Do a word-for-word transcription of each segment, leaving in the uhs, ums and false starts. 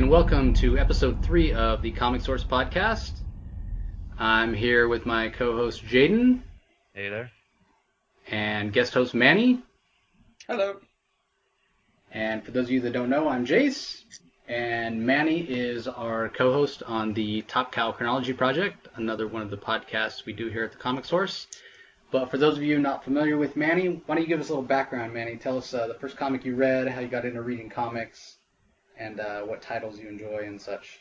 and welcome to episode three of the Comic Source podcast. I'm here with my co-host Jaden. Hey there. And guest host Manny. Hello. And for those of you that don't know, I'm Jace. And Manny is our co-host on the Top Cow Chronology Project, another one of the podcasts we do here at the Comic Source. But for those of you not familiar with Manny, why don't you give us a little background, Manny? Tell us uh, the first comic you read, how you got into reading comics, and uh, what titles you enjoy and such.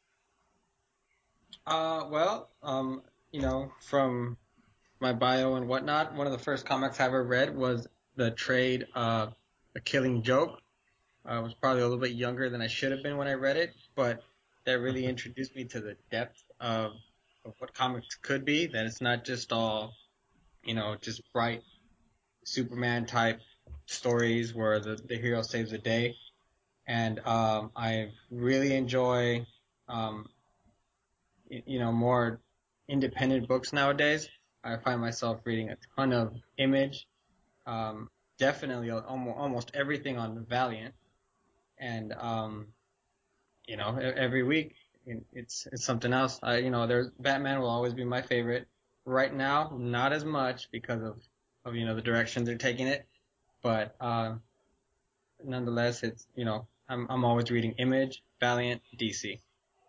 Uh, well, um, you know, from my bio and whatnot, one of the first comics I ever read was the trade uh, A Killing Joke. I was probably a little bit younger than I should have been when I read it, but that really introduced me to the depth of, of what comics could be, that it's not just all, you know, just bright Superman type stories where the, the hero saves the day. And um, I really enjoy, um, you know, more independent books nowadays. I find myself reading a ton of Image, um, definitely almost, almost everything on Valiant. And, um, you know, every week it's it's something else. I, you know, there's Batman will always be my favorite. Right now, not as much because of, of you know, the direction they're taking it. But uh, nonetheless, it's, you know, I'm I'm always reading Image, Valiant, D C.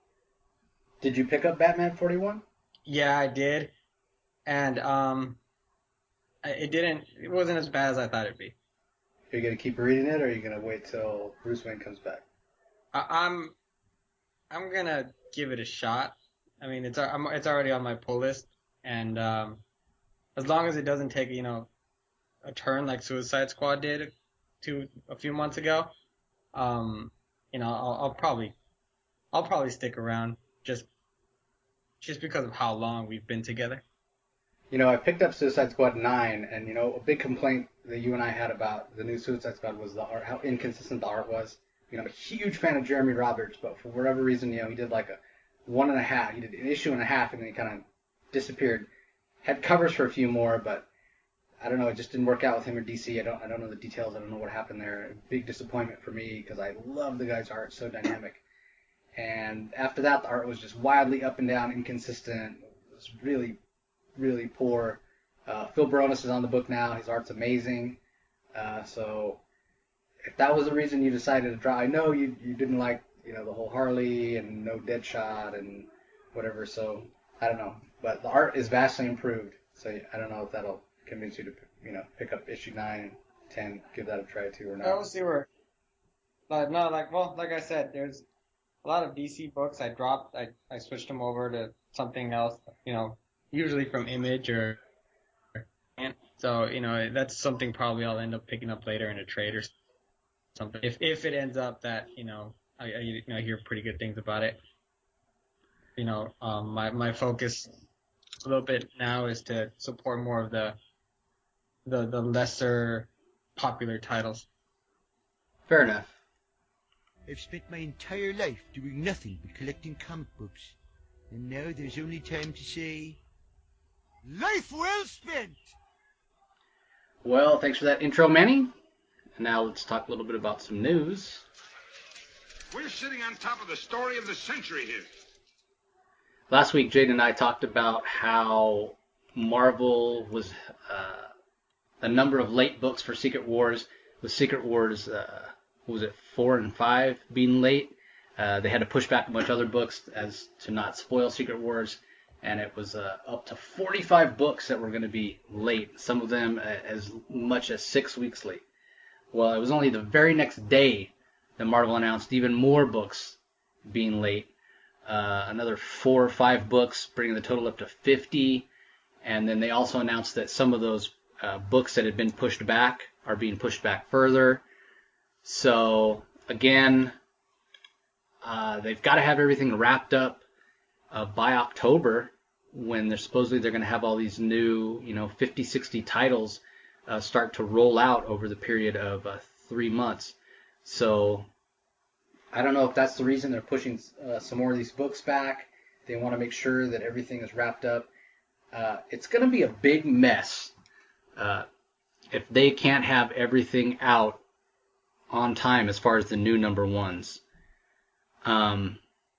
Did you pick up Batman forty-one? Yeah, I did, and um, it didn't. It wasn't as bad as I thought it'd be. Are you gonna keep reading it, or are you gonna wait till Bruce Wayne comes back? I, I'm I'm gonna give it a shot. I mean, it's I'm, it's already on my pull list, and um, as long as it doesn't take, you know, a turn like Suicide Squad did to a few months ago, um, you know, I'll, I'll probably I'll probably stick around just just because of how long we've been together. You know, I picked up Suicide Squad nine, and, you know, a big complaint that you and I had about the new Suicide Squad was the art, how inconsistent the art was. You know, I'm a huge fan of Jeremy Roberts, but for whatever reason, you know, he did like a one and a half, he did an issue and a half, and then he kind of disappeared. Had covers for a few more, but I don't know, it just didn't work out with him or D C. I don't, I don't know the details. I don't know what happened there. Big disappointment for me because I love the guy's art, so dynamic. And after that, the art was just wildly up and down, inconsistent. It was really really poor. Uh, Phil Baronis is on the book now. His art's amazing. Uh, so if that was the reason you decided to draw, I know you you didn't like, you know, the whole Harley and no Deadshot and whatever. So I don't know, but the art is vastly improved. So I don't know if that'll convince you to, you know, pick up issue nine and ten, give that a try too or not. I will see where, like, no, like, well, like I said, there's a lot of D C books I dropped. I I switched them over to something else, you know, usually from Image or. So, you know, that's something probably I'll end up picking up later in a trade or something. If if it ends up that, you know, I, I you know, hear pretty good things about it. You know, um, my, my focus a little bit now is to support more of the the, the lesser popular titles. Fair enough. I've spent my entire life doing nothing but collecting comic books. And now there's only time to say, life well spent! Well, thanks for that intro, Manny. And now let's talk a little bit about some news. We're sitting on top of the story of the century here. Last week, Jade and I talked about how Marvel was uh, a number of late books for Secret Wars, with Secret Wars, uh, what was it, four and five being late. Uh, they had to push back a bunch of other books as to not spoil Secret Wars, and it was uh, up to forty-five books that were going to be late, some of them as much as six weeks late. Well, it was only the very next day that Marvel announced even more books being late. Uh, another four or five books, bringing the total up to fifty. And then they also announced that some of those uh, books that had been pushed back are being pushed back further. So, again, uh, they've got to have everything wrapped up uh, by October, when they're supposedly they're going to have all these new, you know, fifty, sixty titles uh, start to roll out over the period of uh, three months. So I don't know if that's the reason they're pushing uh, some more of these books back. They want to make sure that everything is wrapped up. Uh, it's going to be a big mess uh, if they can't have everything out on time as far as the new number ones. Um,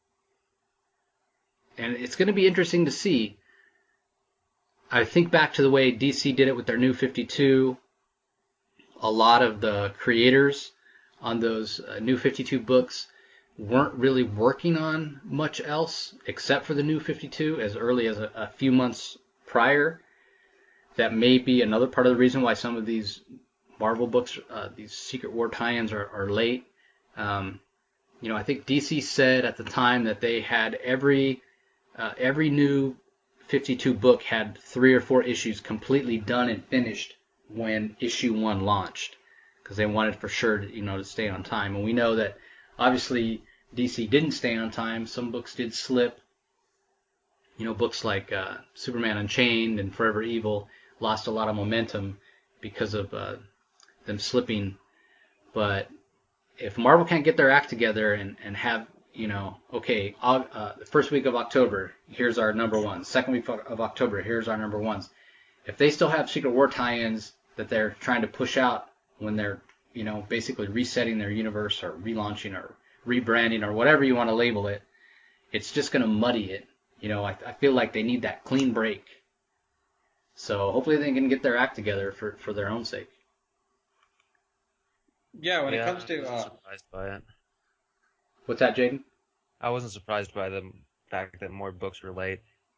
and it's going to be interesting to see. I think back to the way D C did it with their New fifty-two. A lot of the creators on those uh, New fifty-two books weren't really working on much else except for the New fifty-two as early as a, a few months prior. That may be another part of the reason why some of these Marvel books, uh, these Secret War tie-ins are, are late. Um, you know, I think D C said at the time that they had every uh, every New fifty-two book had three or four issues completely done and finished when issue one launched, because they wanted for sure to, you know, to stay on time. And we know that obviously D C didn't stay on time. Some books did slip. You know, books like uh, Superman Unchained and Forever Evil lost a lot of momentum because of uh, them slipping. But if Marvel can't get their act together and, and have, you know, okay, uh, the first week of October, here's our number ones. Second week of October, here's our number ones. If they still have Secret War tie-ins that they're trying to push out when they're, you know, basically resetting their universe or relaunching or rebranding or whatever you want to label it, it's just going to muddy it. You know, I, I feel like they need that clean break. So hopefully they can get their act together for, for their own sake. Yeah, when yeah, it comes to I wasn't uh, surprised by it. What's that, Jaden? I wasn't surprised by the fact that more books were late.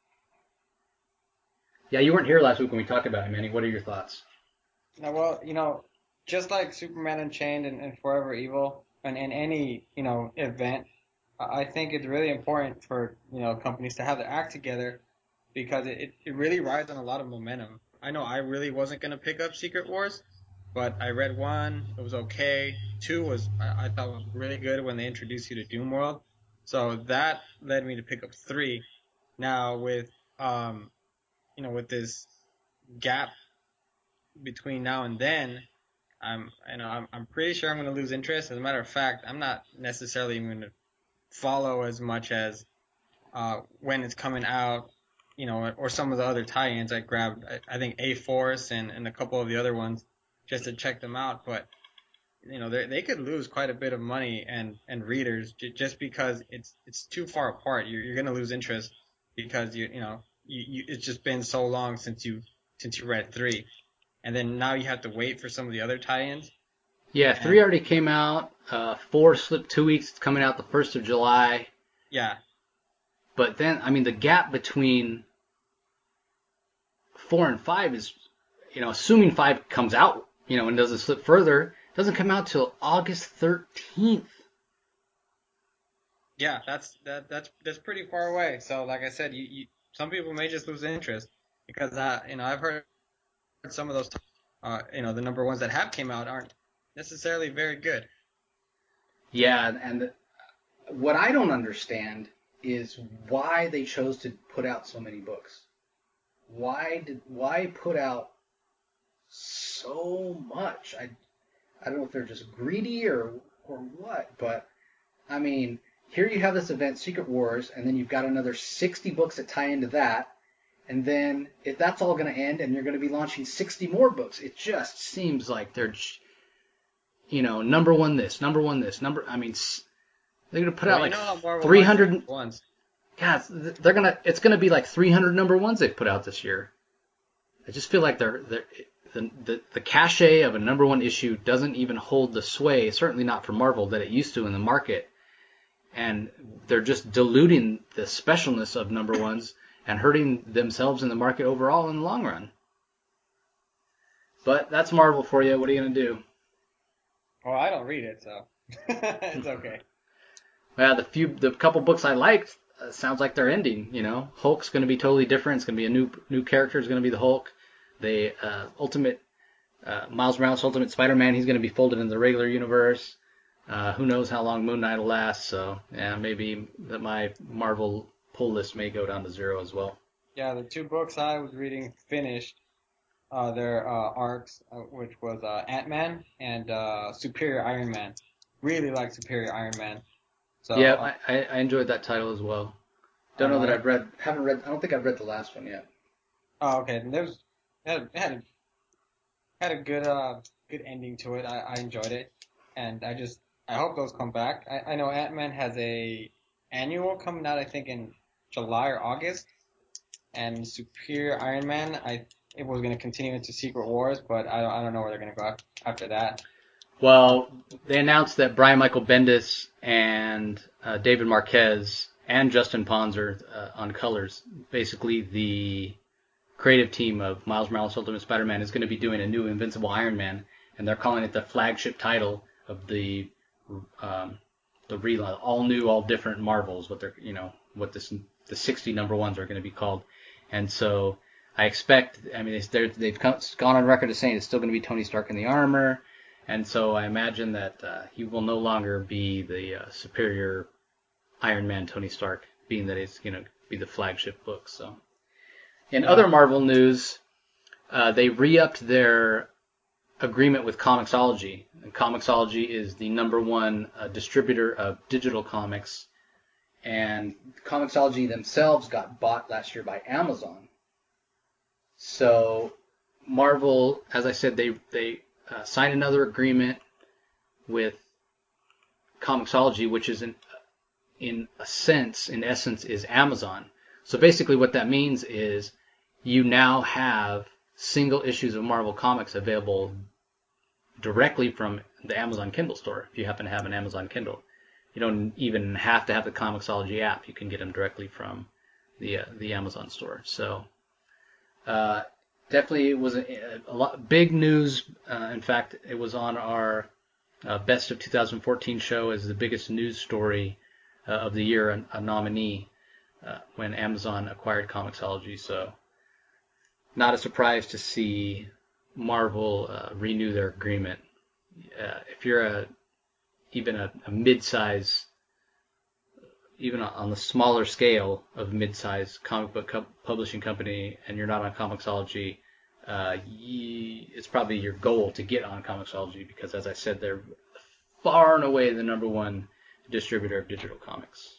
Yeah, you weren't here last week when we talked about it, Manny. What are your thoughts? now, well, you know, just like Superman Unchained and, and Forever Evil, and in any you know event, I I think it's really important for you know companies to have their act together because it, it really rides on a lot of momentum. I know I really wasn't gonna pick up Secret Wars, but I read one, it was okay. Two was I, I thought was really good when they introduced you to Doomworld, so that led me to pick up three. Now with um you know with this gap between now and then, I'm you know I'm I'm pretty sure I'm gonna lose interest. As a matter of fact, I'm not necessarily even gonna follow as much as uh when it's coming out, you know, or some of the other tie-ins I grabbed. I, I think A-Force and and a couple of the other ones just to check them out, but you know they they could lose quite a bit of money and and readers j- just because it's it's too far apart. You're you're gonna lose interest because you you know you, you it's just been so long since you since you read three, and then now you have to wait for some of the other tie-ins. Yeah, three And already came out. Uh, four slipped two weeks. It's coming out the first of July. yeah, But then, I mean, the gap between four and five is, you know, assuming five comes out, you know, and doesn't slip further, doesn't come out till August thirteenth. yeah, that's that that's that's pretty far away. So like I said, you, you some people may just lose interest because uh, you know I've heard some of those uh you know the number ones that have came out aren't necessarily very good. Yeah, and what I don't understand is why they chose to put out so many books. Why did why put out so much? I I don't know if they're just greedy or or what, but I mean, here you have this event, Secret Wars, and then you've got another sixty books that tie into that, and then if that's all going to end, and you're going to be launching sixty more books, it just seems like they're, you know, number one this, number one this, number. I mean, they're going to put Well, out you like know how Marvel three likes their hundred. ones. God, they're gonna. It's gonna be like three hundred number ones they've put out this year. I just feel like they're they're. The, the, the cachet of a number one issue doesn't even hold the sway, certainly not for Marvel, that it used to in the market. And they're just diluting the specialness of number ones and hurting themselves in the market overall in the long run. But that's Marvel for you. What are you going to do? Well, I don't read it, so it's okay. Well, the few, the couple books I liked, uh, sounds like they're ending. You know, Hulk's going to be totally different. It's going to be a new new character. It's going to be the Hulk. The uh, Ultimate uh, Miles Morales Ultimate Spider-Man. He's going to be folded in the regular universe. Uh, who knows how long Moon Knight will last? So yeah, maybe that my Marvel pull list may go down to zero as well. Yeah, the two books I was reading finished uh, their uh, arcs, uh, which was uh, Ant-Man and uh, Superior Iron Man. Really like Superior Iron Man. So Yeah, uh, I, I enjoyed that title as well. I Don't don't know that know. I've read, haven't read, I don't think I've read the last one yet. Oh, okay. And there's it had it had a, had a good uh good ending to it. I, I enjoyed it, and I just I hope those come back. I, I know Ant-Man has a annual coming out, I think, in July or August. And Superior Iron Man, I it was going to continue into Secret Wars, but I don't, I don't know where they're going to go after that. Well, they announced that Brian Michael Bendis and uh, David Marquez and Justin Ponzer uh, on colors, basically the creative team of Miles Morales Ultimate Spider-Man, is going to be doing a new Invincible Iron Man, and they're calling it the flagship title of the um, the relaunch, all new, all different Marvels. What they're, you know, what this the sixty number ones are going to be called, and so I expect. I mean, they're, they've gone on record as saying it's still going to be Tony Stark in the armor. And so I imagine that uh, he will no longer be the uh, superior Iron Man Tony Stark, being that it's going to be the flagship book. So, in yeah. other Marvel news, uh, they re-upped their agreement with Comixology. And Comixology is the number one uh, distributor of digital comics, and Comixology themselves got bought last year by Amazon. So, Marvel, as I said, they they Uh, signed another agreement with Comixology, which is in, in a sense, in essence, is Amazon. So basically what that means is you now have single issues of Marvel Comics available directly from the Amazon Kindle store, if you happen to have an Amazon Kindle. You don't even have to have the Comixology app. You can get them directly from the uh, the Amazon store. So uh Definitely, it was a, a lot big news. Uh, in fact, it was on our uh, Best of two thousand fourteen show as the biggest news story uh, of the year, a, a nominee uh, when Amazon acquired Comixology. So, not a surprise to see Marvel uh, renew their agreement. Uh, if you're a even a, a mid-size, even on the smaller scale of mid-size comic book co- publishing company, and you're not on Comixology, uh, ye, it's probably your goal to get on Comixology because, as I said, they're far and away the number one distributor of digital comics.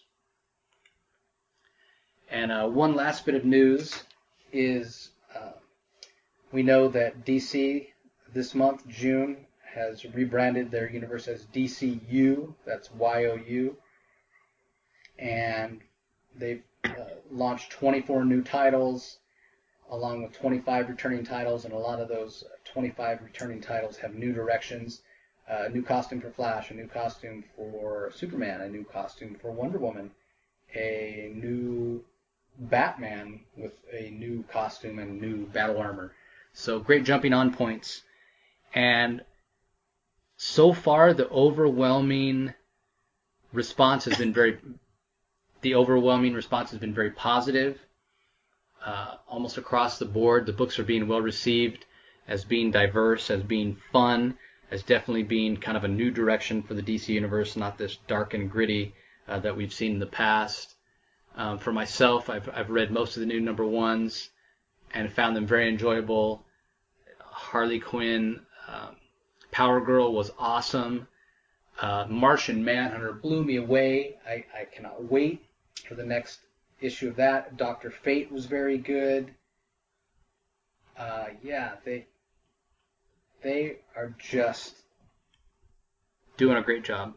And uh, one last bit of news is uh, we know that D C this month, June, has rebranded their universe as D C U. That's Y O U. And they've uh, launched twenty-four new titles, along with twenty-five returning titles, and a lot of those twenty-five returning titles have new directions. Uh, a new costume for Flash, a new costume for Superman, a new costume for Wonder Woman, a new Batman with a new costume and new battle armor. So great jumping on points. And so far, the overwhelming response has been very... The overwhelming response has been very positive, uh, almost across the board. The books are being well received as being diverse, as being fun, as definitely being kind of a new direction for the D C universe, not this dark and gritty uh, that we've seen in the past. Um, for myself, I've, I've read most of the new number ones and found them very enjoyable. Harley Quinn, um, Power Girl was awesome. Uh, Martian Manhunter blew me away. I, I cannot wait for the next issue of that. Doctor Fate was very good. Uh, yeah, they they are just doing a great job.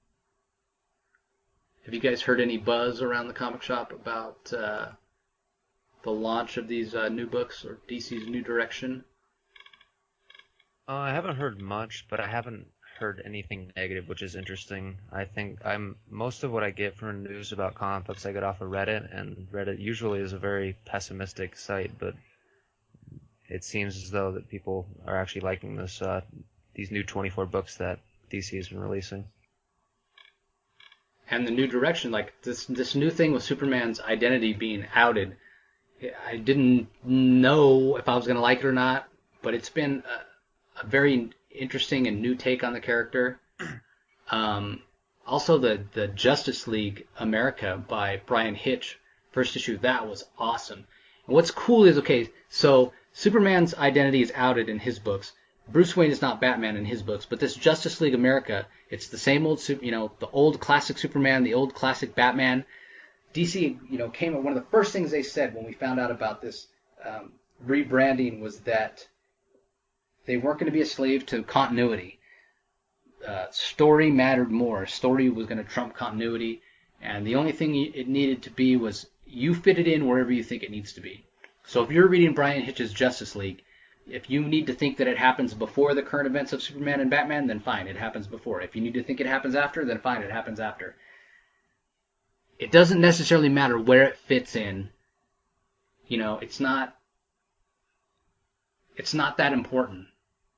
Have you guys heard any buzz around the comic shop about uh, the launch of these uh, new books or D C's new direction? Uh, I haven't heard much, but I haven't heard anything negative, which is interesting. I think I'm most of what I get from news about comic books I get off of Reddit, and Reddit usually is a very pessimistic site, but it seems as though that people are actually liking this uh, these new twenty-four books that D C has been releasing. And the new direction, like this this new thing with Superman's identity being outed, I didn't know if I was going to like it or not, but it's been a, a very interesting and new take on the character. Um, also, the, the Justice League America by Brian Hitch, first issue of that was awesome. And what's cool is, okay, so Superman's identity is outed in his books. Bruce Wayne is not Batman in his books, but this Justice League America, it's the same old, you know, the old classic Superman, the old classic Batman. D C, you know, came, one of the first things they said when we found out about this um, rebranding was that they weren't going to be a slave to continuity. uh, story mattered more. Story was going to trump continuity, and the only thing it needed to be was you fit it in wherever you think it needs to be. So if you're reading Bryan Hitch's Justice League, if you need to think that it happens before the current events of Superman and Batman, then fine, it happens before. If you need to think it happens after, then fine, it happens after. It doesn't necessarily matter where it fits in. You know, it's not it's not that important.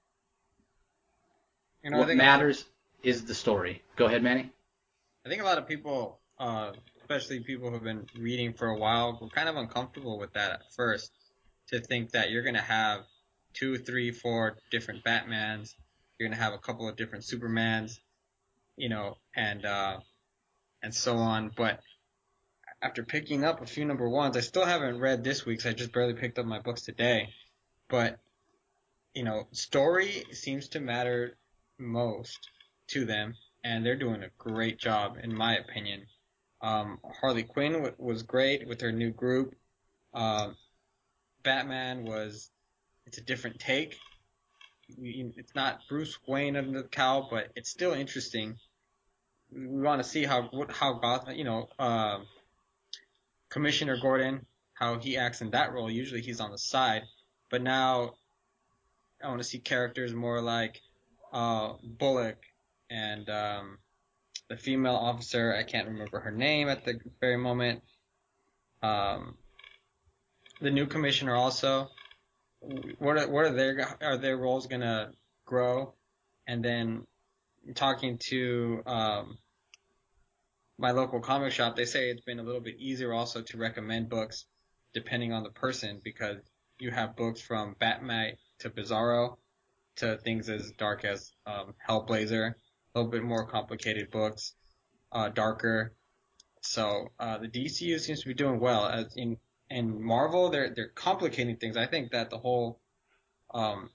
You know, I What think matters is the story. Go ahead, Manny. I think a lot of people, uh, especially people who've been reading for a while, were kind of uncomfortable with that at first. To think that you're gonna have two, three, four different Batmans, you're gonna have a couple of different Supermans, you know, and uh, and so on. But after picking up a few number ones, I still haven't read this week's. I just barely picked up my books today. But you know, story seems to matter most to them, and they're doing a great job, in my opinion. Um, Harley Quinn w- was great with her new group. Um, Batman was, it's a different take. It's not Bruce Wayne under the cowl, but it's still interesting. We want to see how how Gotham, you know, uh, Commissioner Gordon, how he acts in that role. Usually he's on the side, but now I want to see characters more like uh, Bullock and um, the female officer. I can't remember her name at the very moment. Um, the new commissioner also. What are, what are their are their roles gonna grow? And then talking to um, my local comic shop, they say it's been a little bit easier also to recommend books depending on the person, because you have books from Batman to Bizarro to things as dark as um, Hellblazer, a little bit more complicated books, uh, darker. So uh, the D C U seems to be doing well. As in in Marvel, they're they're complicating things. I think that the whole um,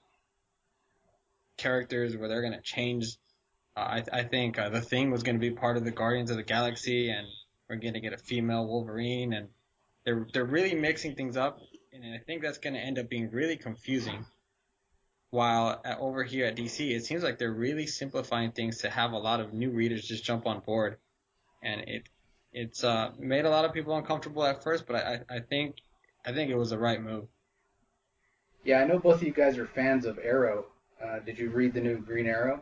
characters where they're gonna change. Uh, I I think uh, the Thing was gonna be part of the Guardians of the Galaxy, and we're gonna get a female Wolverine, and they're they're really mixing things up, and I think that's gonna end up being really confusing. While at, over here at D C, it seems like they're really simplifying things to have a lot of new readers just jump on board, and it it's uh, made a lot of people uncomfortable at first, but I, I think I think it was the right move. Yeah, I know both of you guys are fans of Arrow. Uh, did you read the new Green Arrow?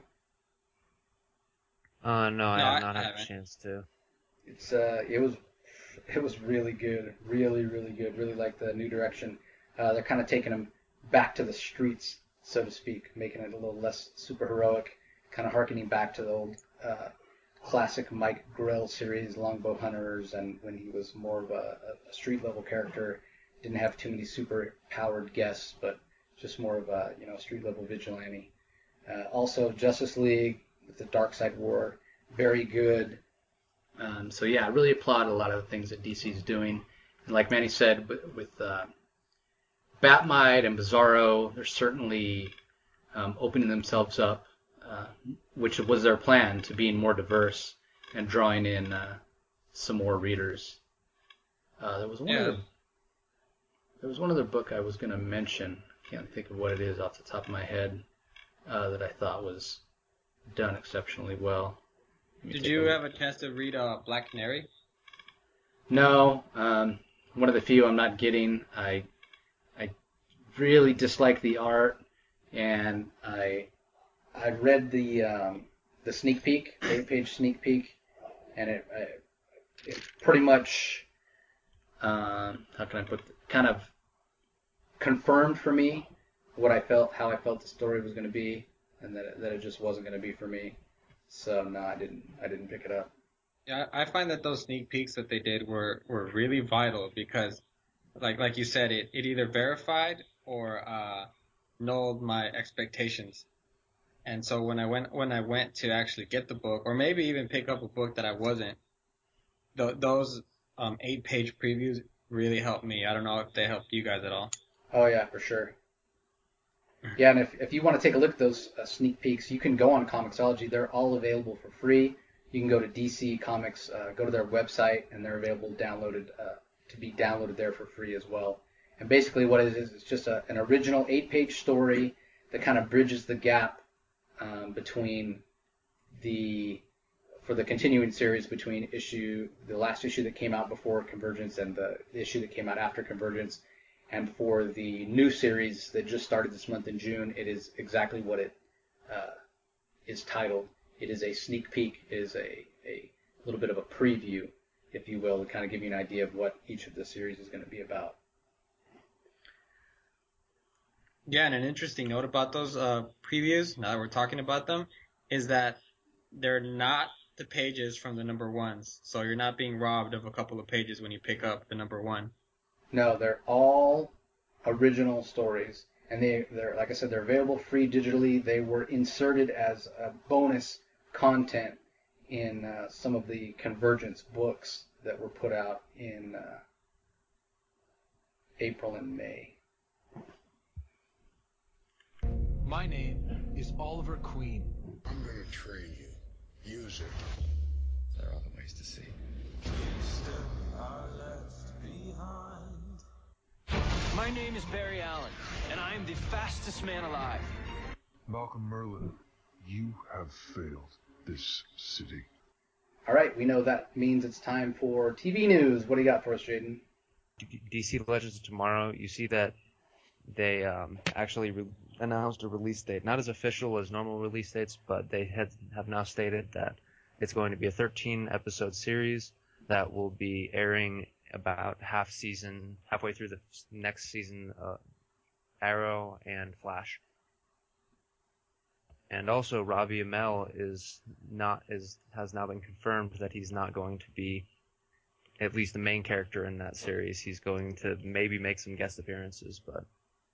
Uh, no, I No, have I, not I had a haven't. chance to. It's uh, it was it was really good, really really good. Really like the new direction. Uh, they're kind of taking them back to the streets, so to speak, making it a little less super heroic, kind of harkening back to the old uh, classic Mike Grell series, Longbow Hunters, and when he was more of a, a street level character, didn't have too many super powered guests, but just more of a you know street level vigilante. Uh, also, Justice League with the Darkseid War, very good. Um, so yeah, I really applaud a lot of the things that D C is doing. And like Manny said, with, with uh, Batmite and Bizarro, they're certainly um, opening themselves up, uh, which was their plan, to being more diverse and drawing in uh, some more readers. Uh, there was one Yeah. other, there was one other book I was going to mention. Can't think of what it is off the top of my head. Uh, that I thought was done exceptionally well. Let me Did take you a look. have a chance to read uh, Black Canary? No, um, one of the few I'm not getting. I I really dislike the art, and I I read the um, the sneak peek, the eight-page sneak peek, and it, it, it pretty much um, how can I put it, kind of confirmed for me what I felt, how I felt the story was going to be, and that it, that it just wasn't going to be for me. So no, I didn't I didn't pick it up. Yeah, I find that those sneak peeks that they did were, were really vital because, like like you said, it, it either verified or uh, nulled my expectations. And so when I went when I went to actually get the book, or maybe even pick up a book that I wasn't, th- those um, eight page previews really helped me. I don't know if they helped you guys at all. Oh yeah, for sure. Yeah, and if, if you want to take a look at those uh, sneak peeks, you can go on Comixology. They're all available for free. You can go to D C Comics, uh, go to their website, and they're available downloaded uh, to be downloaded there for free as well. And basically what it is, it's just a, an original eight-page story that kind of bridges the gap um, between the for the continuing series between issue the last issue that came out before Convergence and the, the issue that came out after Convergence. And for the new series that just started this month in June, it is exactly what it uh, is titled. It is a sneak peek. It is a, a little bit of a preview, if you will, to kind of give you an idea of what each of the series is going to be about. Yeah, and an interesting note about those uh, previews, now that we're talking about them, is that they're not the pages from the number ones. So you're not being robbed of a couple of pages when you pick up the number one. No, they're all original stories. And they, they're, like I said, they're available free digitally. They were inserted as a bonus content in uh, some of the Convergence books that were put out in uh, April and May. My name is Oliver Queen. I'm gonna train you. Use it. There are other ways to see. My name is Barry Allen, and I am the fastest man alive. Malcolm Merlin, you have failed this city. All right, we know that means it's time for T V news. What do you got for us, Jaden? D C Legends of Tomorrow, you see that they um, actually re- announced a release date, not as official as normal release dates, but they had, have now stated that it's going to be a thirteen episode series that will be airing about half season, halfway through the next season, uh, Arrow and Flash. And also, Robbie Amell is not is has now been confirmed that he's not going to be at least the main character in that series. He's going to maybe make some guest appearances, but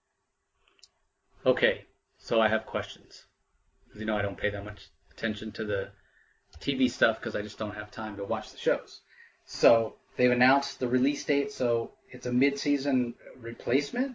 Okay, so I have questions. Because you know I don't pay that much attention to the T V stuff because I just don't have time to watch the shows. So they've announced the release date, so it's a mid-season replacement?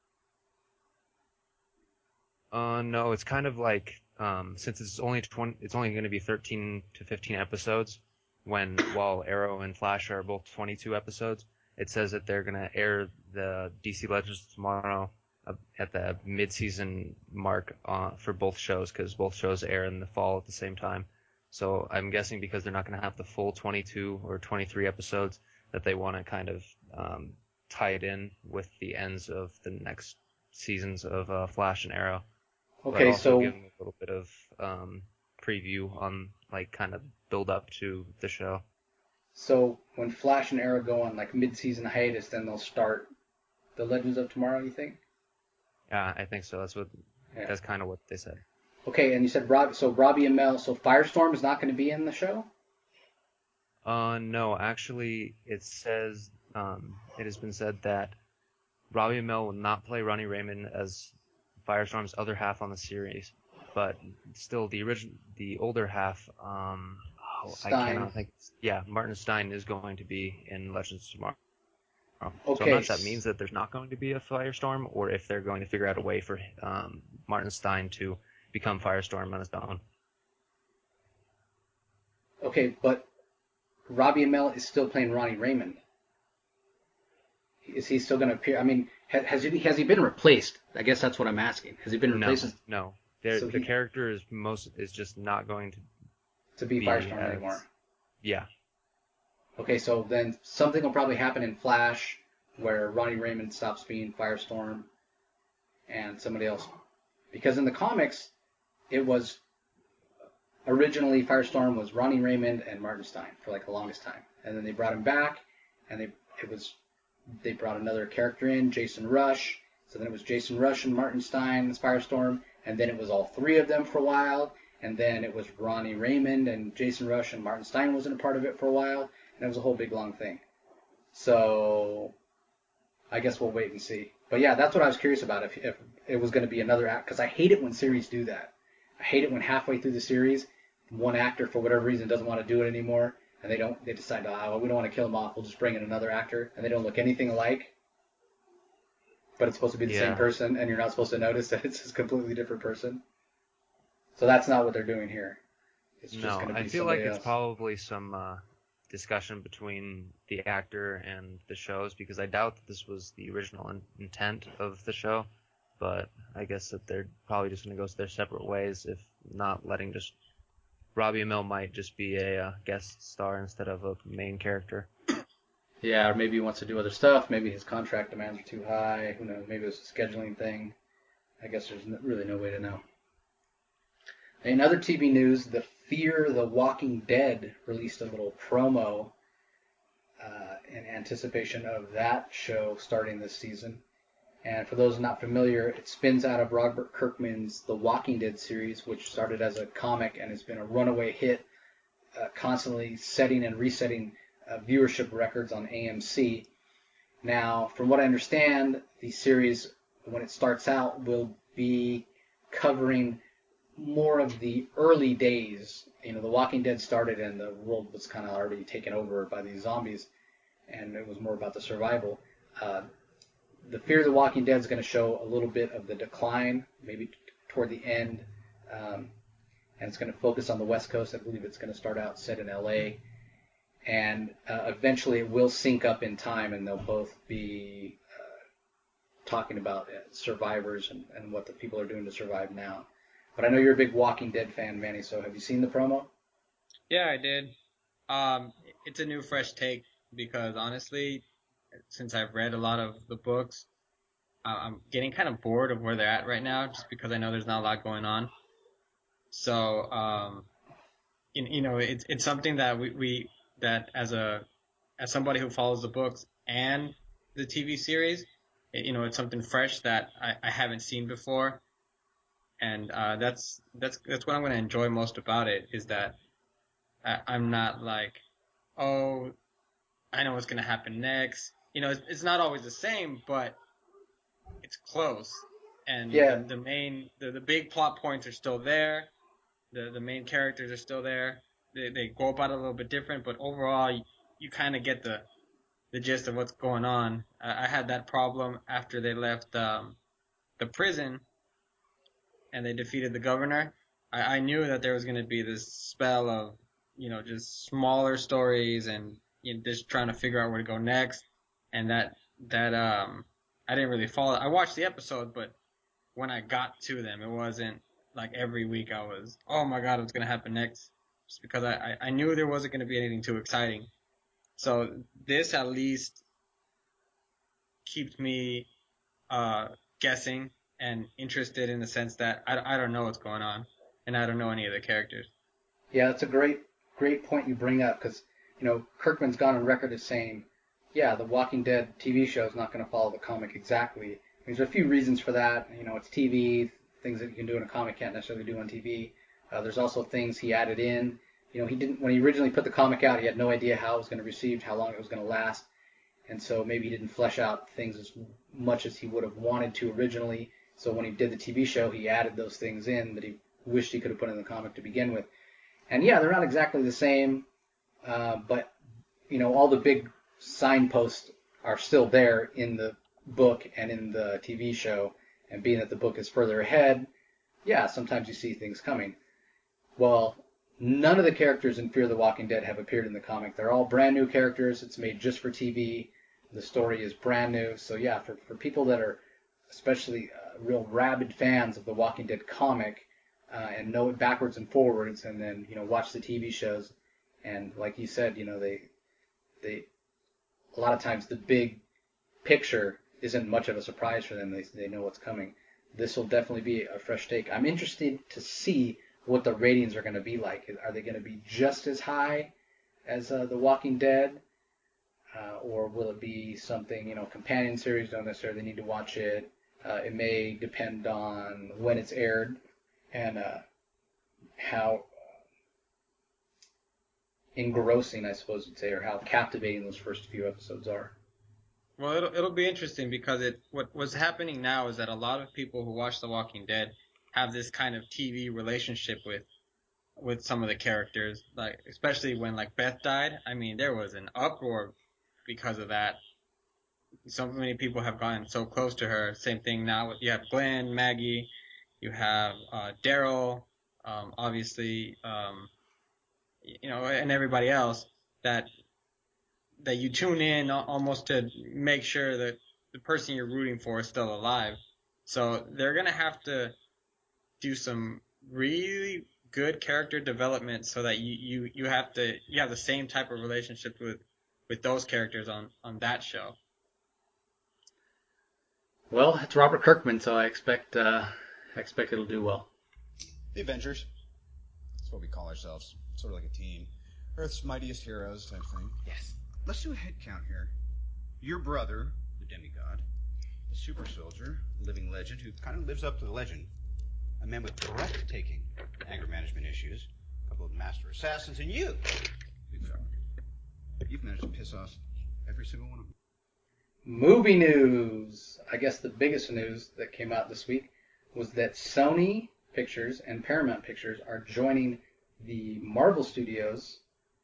uh, no, it's kind of like um, since it's only twenty, it's only going to be thirteen to fifteen episodes. When while Arrow and Flash are both twenty-two episodes, it says that they're going to air the D C Legends tomorrow uh, at the mid-season mark uh, for both shows because both shows air in the fall at the same time. So I'm guessing because they're not going to have the full twenty-two or twenty-three episodes, that they want to kind of um, tie it in with the ends of the next seasons of uh, Flash and Arrow. Okay, but also so give them a little bit of um, preview on like kind of build up to the show. so when Flash and Arrow go on like mid-season hiatus, then they'll start the Legends of Tomorrow, you think? Yeah, I think so. That's what Yeah. that's kind of what they said. Okay, and you said Rob, so Robbie Amell, so Firestorm is not going to be in the show? Uh, no, actually, it says um, it has been said that Robbie Amell will not play Ronnie Raymond as Firestorm's other half on the series, but still the original, the older half. Um, oh, I Stein. cannot think. Yeah, Martin Stein is going to be in Legends tomorrow. So I'm Okay. not sure if that means that there's not going to be a Firestorm, or if they're going to figure out a way for um, Martin Stein to become Firestorm on his own. Okay, but Robbie Amell is still playing Ronnie Raymond. Is he still going to appear? I mean, has, has he has he been replaced? I guess that's what I'm asking. Has he been No, replaced as- no. They're- So the he- character is most is just not going to. to be be Firestorm as- anymore? Yeah. Okay, so then something will probably happen in Flash where Ronnie Raymond stops being Firestorm and somebody else. Because in the comics, it was originally Firestorm was Ronnie Raymond and Martin Stein for like the longest time. And then they brought him back and they it was they brought another character in, Jason Rush. So then it was Jason Rush and Martin Stein as Firestorm, and then it was all three of them for a while, and then it was Ronnie Raymond and Jason Rush and Martin Stein wasn't a part of it for a while, and it was a whole big long thing. So I guess we'll wait and see. But yeah, that's what I was curious about, if, if it was going to be another act, because I hate it when series do that. I hate it when halfway through the series, one actor for whatever reason doesn't want to do it anymore, and they don't. They decide, oh, well, we don't want to kill him off. We'll just bring in another actor, and they don't look anything alike. But it's supposed to be the Yeah. same person, and you're not supposed to notice that it's a completely different person. So that's not what they're doing here. It's just No, going to be I feel like somebody it's else. probably some uh, discussion between the actor and the shows, because I doubt that this was the original in- intent of the show. But I guess that they're probably just going to go their separate ways, if not letting just Robbie Amell might just be a uh, guest star instead of a main character. Yeah, or maybe he wants to do other stuff. Maybe his contract demands are too high. Who knows? Maybe it's a scheduling thing. I guess there's really no way to know. In other T V news, the Fear the Walking Dead released a little promo uh, in anticipation of that show starting this season. And for those not familiar, it spins out of Robert Kirkman's The Walking Dead series, which started as a comic and has been a runaway hit, uh, constantly setting and resetting uh, viewership records on A M C. Now, from what I understand, the series, when it starts out, will be covering more of the early days. You know, The Walking Dead started and the world was kind of already taken over by these zombies, and it was more about the survival. Uh, The Fear of the Walking Dead is going to show a little bit of the decline, maybe t- toward the end, um, and it's going to focus on the West Coast. I believe it's going to start out set in L A, and uh, eventually it will sync up in time, and they'll both be uh, talking about uh, survivors and, and what the people are doing to survive now. But I know you're a big Walking Dead fan, Manny, so have you seen the promo? Yeah, I did. Um, it's a new, fresh take because honestly, since I've read a lot of the books, I- I'm getting kind of bored of where they're at right now, just because I know there's not a lot going on. So, um, you, you know, it's it's something that we, we that as a as somebody who follows the books and the T V series, it, you know, it's something fresh that I, I haven't seen before, and uh, that's that's that's what I'm going to enjoy most about it is that I, I'm not like, oh, I know what's going to happen next. You know, it's, it's not always the same, but it's close. And Yeah. the, the main, the, the big plot points are still there. The the main characters are still there. They they go about it a little bit different, but overall, you, you kind of get the the gist of what's going on. I, I had that problem after they left um, the prison and they defeated the governor. I, I knew that there was going to be this spell of, you know, just smaller stories and, you know, just trying to figure out where to go next. And that, that, um, I didn't really follow. I watched the episode, but when I got to them, it wasn't like every week I was, oh my God, what's going to happen next? Just because I, I, I knew there wasn't going to be anything too exciting. So this at least keeps me, uh, guessing and interested in the sense that I, I don't know what's going on and I don't know any of the characters. Yeah, that's a great, great point you bring up because, you know, Kirkman's gone on record as saying, yeah, the Walking Dead T V show is not going to follow the comic exactly. There's a few reasons for that. You know, it's T V, things that you can do in a comic can't necessarily do on T V. Uh, there's also things he added in. You know, he didn't, when he originally put the comic out, he had no idea how it was going to be received, how long it was going to last. And so maybe he didn't flesh out things as much as he would have wanted to originally. So when he did the T V show, he added those things in that he wished he could have put in the comic to begin with. And yeah, they're not exactly the same, uh, but, you know, all the big signposts are still there in the book and in the T V show. And being that the book is further ahead, yeah, sometimes you see things coming. Well, none of the characters in Fear the Walking Dead have appeared in the comic. They're all brand new characters. It's made just for T V. The story is brand new. So yeah, for, for people that are especially uh, real rabid fans of the Walking Dead comic uh, and know it backwards and forwards, and then you know watch the T V shows, and like you said, you know they they a lot of times the big picture isn't much of a surprise for them. They they know what's coming. This will definitely be a fresh take. I'm interested to see what the ratings are going to be like. Are they going to be just as high as uh, The Walking Dead? Uh, or will it be something, you know, companion series, don't necessarily need to watch it. Uh, it may depend on when it's aired and uh, how engrossing, I suppose you'd say, or how captivating those first few episodes are. Well, it'll it'll be interesting because it what what's happening now is that a lot of people who watch The Walking Dead have this kind of T V relationship with with some of the characters, like especially when like Beth died. I mean, there was an uproar because of that. So many people have gotten so close to her. Same thing now. With, you have Glenn, Maggie, you have uh, Daryl, um, obviously, um, you know, and everybody else that that you tune in almost to make sure that the person you're rooting for is still alive. So they're gonna have to do some really good character development so that you, you, you have to you have the same type of relationship with with those characters on, on that show. Well, it's Robert Kirkman, so I expect uh, I expect it'll do well. The Avengers. That's what we call ourselves. Sort of like a team. Earth's mightiest heroes type thing. Yes. Let's do a head count here. Your brother, the demigod, a super soldier, a living legend who kind of lives up to the legend, a man with breathtaking anger management issues, a couple of master assassins, and you, big fella. You've managed to piss off every single one of them. Movie news. I guess the biggest news that came out this week was that Sony Pictures and Paramount Pictures are joining the Marvel Studios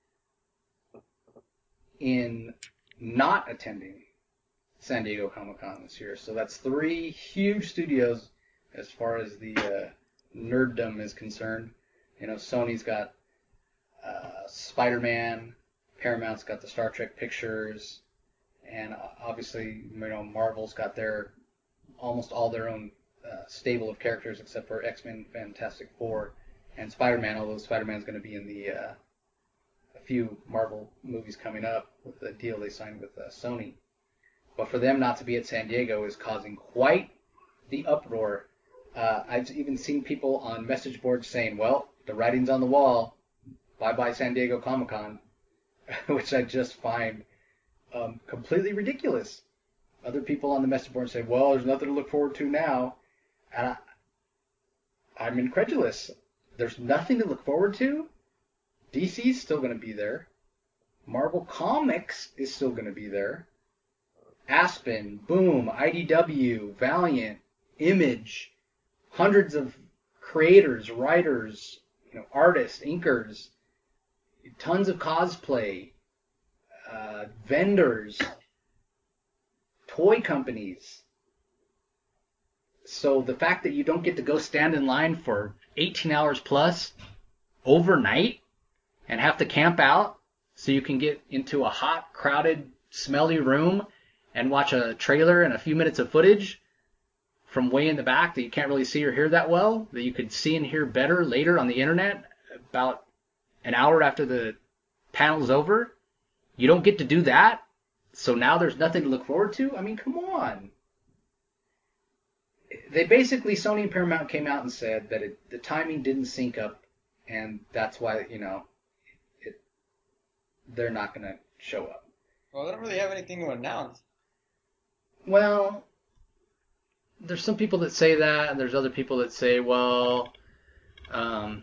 in not attending San Diego Comic-Con this year. So that's three huge studios as far as the uh, nerddom is concerned. You know, Sony's got uh, Spider-Man, Paramount's got the Star Trek pictures, and obviously, you know, Marvel's got their almost all their own uh, stable of characters except for X-Men, Fantastic Four, and Spider-Man. Although Spider-Man's going to be in the uh, a few Marvel movies coming up with the deal they signed with uh, Sony. But for them not to be at San Diego is causing quite the uproar. Uh, I've even seen people on message boards saying, "Well, the writing's on the wall. Bye bye San Diego Comic-Con," which I just find um, completely ridiculous. Other people on the message board say, "Well, there's nothing to look forward to now," and I, I'm incredulous. There's nothing to look forward to. D C's still going to be there. Marvel Comics is still going to be there. Aspen, Boom, I D W, Valiant, Image, hundreds of creators, writers, you know, artists, inkers, tons of cosplay, uh, vendors, toy companies. So the fact that you don't get to go stand in line for eighteen hours plus overnight and have to camp out so you can get into a hot, crowded, smelly room and watch a trailer and a few minutes of footage from way in the back that you can't really see or hear that well, that you could see and hear better later on the internet about an hour after the panel's over. You don't get to do that, so now there's nothing to look forward to? I mean, come on. They basically, Sony and Paramount came out and said that it, the timing didn't sync up, and that's why, you know, it, they're not going to show up. Well, they don't really have anything to announce. Well, there's some people that say that, and there's other people that say, well, um,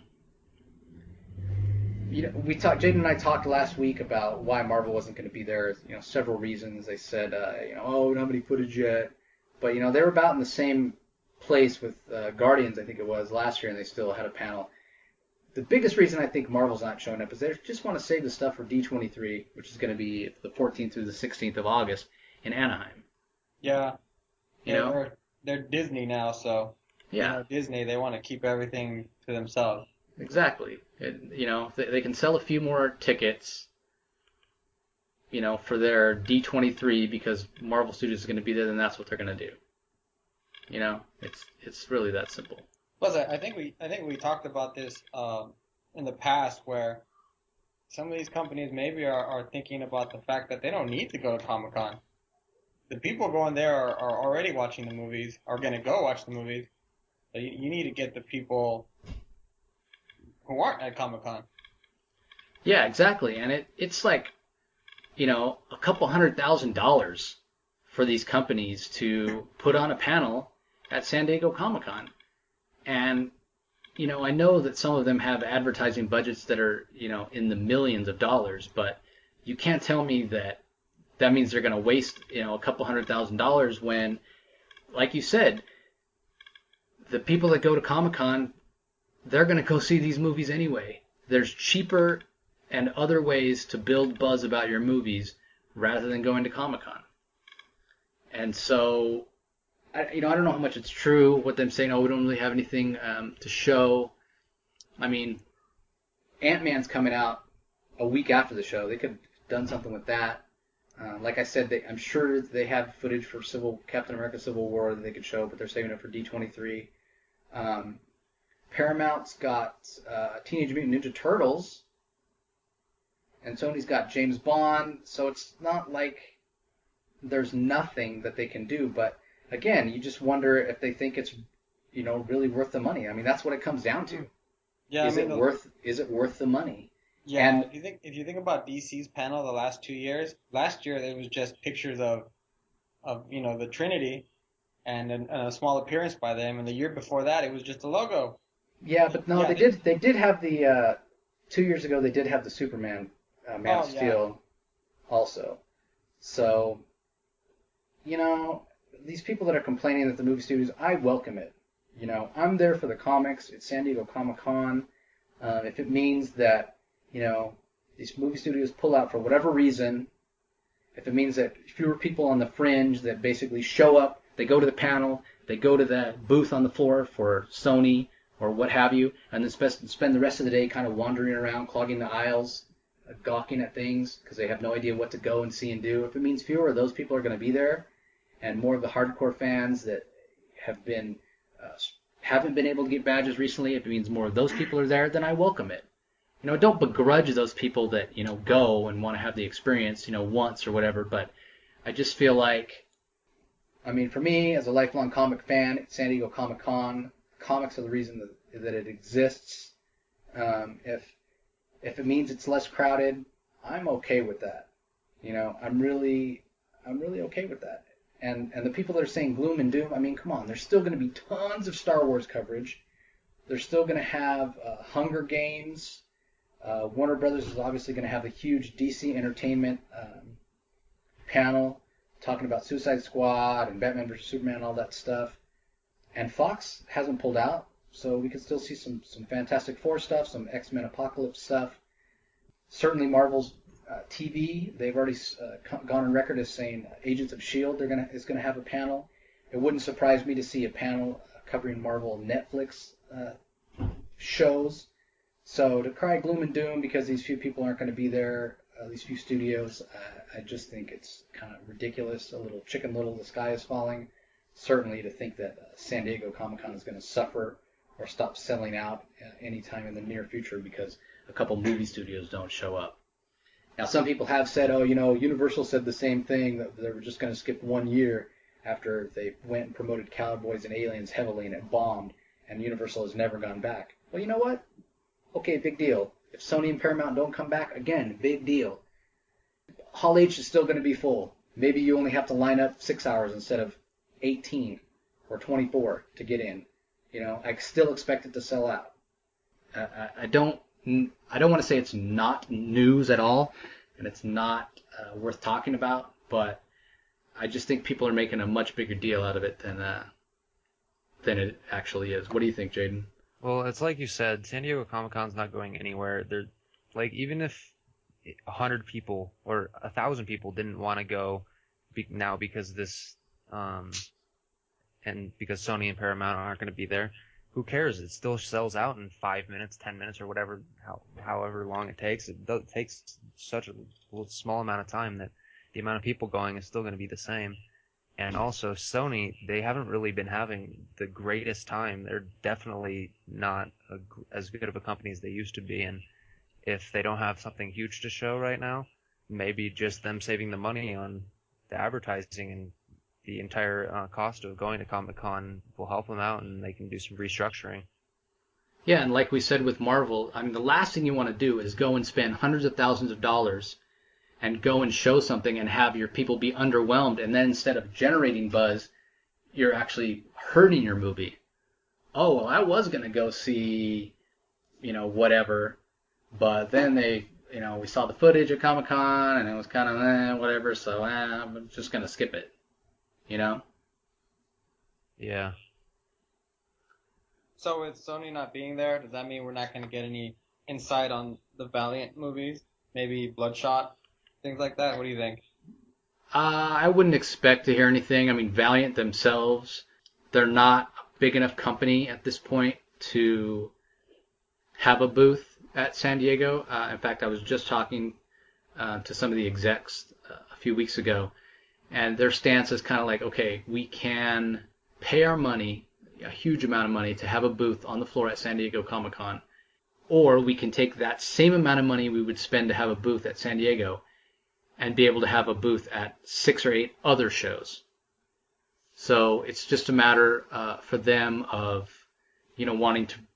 you know, we talked. Jaden and I talked last week about why Marvel wasn't going to be there. You know, several reasons. They said, uh, you know, oh, we don't have any footage yet, but you know, they were about in the same place with uh, Guardians, I think it was last year, and they still had a panel. The biggest reason I think Marvel's not showing up is they just want to save the stuff for D twenty-three, which is going to be the fourteenth through the sixteenth of August in Anaheim. Yeah. You yeah know? They're, they're Disney now, so. Yeah. You know, Disney, they want to keep everything to themselves. Exactly. It, you know, they, they can sell a few more tickets, you know, for their D twenty-three because Marvel Studios is going to be there, then that's what they're going to do. You know, it's it's really that simple. Plus, I, I think we I think we talked about this um, in the past, where some of these companies maybe are, are thinking about the fact that they don't need to go to Comic-Con. The people going there are, are already watching the movies, are going to go watch the movies. So you, you need to get the people who aren't at Comic-Con. Yeah, exactly. And it it's like, you know, a couple hundred thousand dollars for these companies to put on a panel at San Diego Comic-Con. And, you know, I know that some of them have advertising budgets that are, you know, in the millions of dollars, but you can't tell me that that means they're going to waste, you know, a couple hundred thousand dollars when, like you said, the people that go to Comic-Con, they're going to go see these movies anyway. There's cheaper and other ways to build buzz about your movies rather than going to Comic-Con. And so, I, you know, I don't know how much it's true, what them saying, oh, we don't really have anything um, to show. I mean, Ant-Man's coming out a week after the show. They could have done something with that. Uh, like I said, they, I'm sure they have footage for Civil Captain America Civil War that they could show, but they're saving it for D twenty-three. Um, Paramount's got uh, Teenage Mutant Ninja Turtles, and Sony's got James Bond. So it's not like there's nothing that they can do. But again, you just wonder if they think it's, you know, really worth the money. I mean, that's what it comes down to. Yeah, is I mean, it the, worth? Is it worth the money? Yeah, and, if you think if you think about D C's panel the last two years, last year there was just pictures of, of you know the Trinity, and, an, and a small appearance by them, and the year before that it was just a logo. Yeah, but no, yeah, they, they did. They did have the uh, two years ago. They did have the Superman uh, Man oh, of Steel, yeah. also. So, you know, these people that are complaining that the movie studios, I welcome it. You know, I'm there for the comics. It's San Diego Comic Con. Uh, if it means that, you know, these movie studios pull out for whatever reason, if it means that fewer people on the fringe that basically show up, they go to the panel, they go to the booth on the floor for Sony or what have you, and then spe- spend the rest of the day kind of wandering around, clogging the aisles, uh, gawking at things because they have no idea what to go and see and do. If it means fewer of those people are going to be there, and more of the hardcore fans that have been uh, haven't been able to get badges recently, if it means more of those people are there, then I welcome it. You know, don't begrudge those people that, you know, go and want to have the experience, you know, once or whatever, but I just feel like, I mean, for me, as a lifelong comic fan, at San Diego Comic Con, comics are the reason that, that it exists. Um, if if it means it's less crowded, I'm okay with that. You know, I'm really, I'm really okay with that. And and the people that are saying gloom and doom, I mean, come on, there's still going to be tons of Star Wars coverage. They're still going to have uh, Hunger Games. Uh, Warner Brothers is obviously going to have a huge D C Entertainment um, panel talking about Suicide Squad and Batman versus Superman and all that stuff. And Fox hasn't pulled out, so we could still see some, some Fantastic Four stuff, some X-Men Apocalypse stuff. Certainly Marvel's uh, T V, they've already uh, gone on record as saying Agents of S H I E L D they're gonna, is going to have a panel. It wouldn't surprise me to see a panel covering Marvel Netflix uh, shows. So to cry gloom and doom because these few people aren't going to be there, uh, these few studios, uh, I just think it's kind of ridiculous, a little Chicken Little, the sky is falling. Certainly to think that uh, San Diego Comic Con is going to suffer or stop selling out uh, anytime in the near future because a couple movie studios don't show up. Now some people have said, oh, you know, Universal said the same thing, that they were just going to skip one year after they went and promoted Cowboys and Aliens heavily and it bombed, and Universal has never gone back. Well, you know what? Okay, big deal. If Sony and Paramount don't come back, again, big deal. Hall H is still going to be full. Maybe you only have to line up six hours instead of eighteen or twenty-four to get in. You know, I still expect it to sell out. I, I, I don't. I don't want to say it's not news at all, and it's not uh, worth talking about. But I just think people are making a much bigger deal out of it than uh, than it actually is. What do you think, Jaden? Well, it's like you said, San Diego Comic-Con's not going anywhere. They're like, even if a hundred people or a thousand people didn't want to go be, now because this, um, and because Sony and Paramount aren't going to be there, who cares? It still sells out in five minutes, ten minutes, or whatever, how, however long it takes. It, does, it takes such a small amount of time that the amount of people going is still going to be the same. And also, Sony, they haven't really been having the greatest time. They're definitely not a, as good of a company as they used to be. And if they don't have something huge to show right now, maybe just them saving the money on the advertising and the entire uh, cost of going to Comic-Con will help them out, and they can do some restructuring. Yeah, and like we said with Marvel, I mean, the last thing you want to do is go and spend hundreds of thousands of dollars and go and show something and have your people be underwhelmed, and then instead of generating buzz, you're actually hurting your movie. Oh, well, I was going to go see, you know, whatever, but then they, you know, we saw the footage at Comic-Con, and it was kind of, eh, whatever, so eh, I'm just going to skip it, you know? Yeah. So with Sony not being there, does that mean we're not going to get any insight on the Valiant movies? Maybe Bloodshot? Things like that? What do you think? Uh, I wouldn't expect to hear anything. I mean, Valiant themselves, they're not a big enough company at this point to have a booth at San Diego. Uh, in fact, I was just talking uh, to some of the execs uh, a few weeks ago, and their stance is kind of like, okay, we can pay our money a huge amount of money to have a booth on the floor at San Diego Comic-Con, or we can take that same amount of money we would spend to have a booth at San Diego and be able to have a booth at six or eight other shows. So it's just a matter uh, for them of, you know, wanting to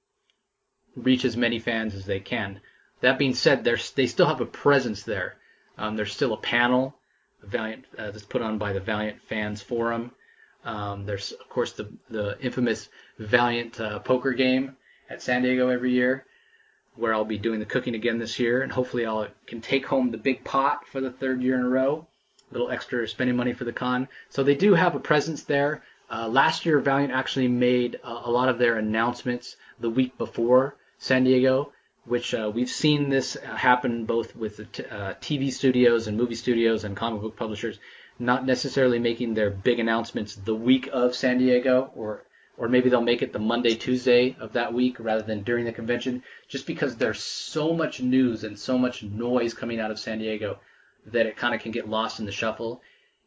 reach as many fans as they can. That being said, they still have a presence there. Um, there's still a panel, a Valiant uh, that's put on by the Valiant Fans Forum. Um, there's, of course, the the infamous Valiant uh, poker game at San Diego every year, where I'll be doing the cooking again this year, and hopefully I can take home the big pot for the third year in a row. A little extra spending money for the con. So they do have a presence there. Uh, last year, Valiant actually made uh, a lot of their announcements the week before San Diego, which uh, we've seen this happen both with the t- uh, T V studios and movie studios and comic book publishers, not necessarily making their big announcements the week of San Diego, or or maybe they'll make it the Monday, Tuesday of that week rather than during the convention, just because there's so much news and so much noise coming out of San Diego that it kind of can get lost in the shuffle.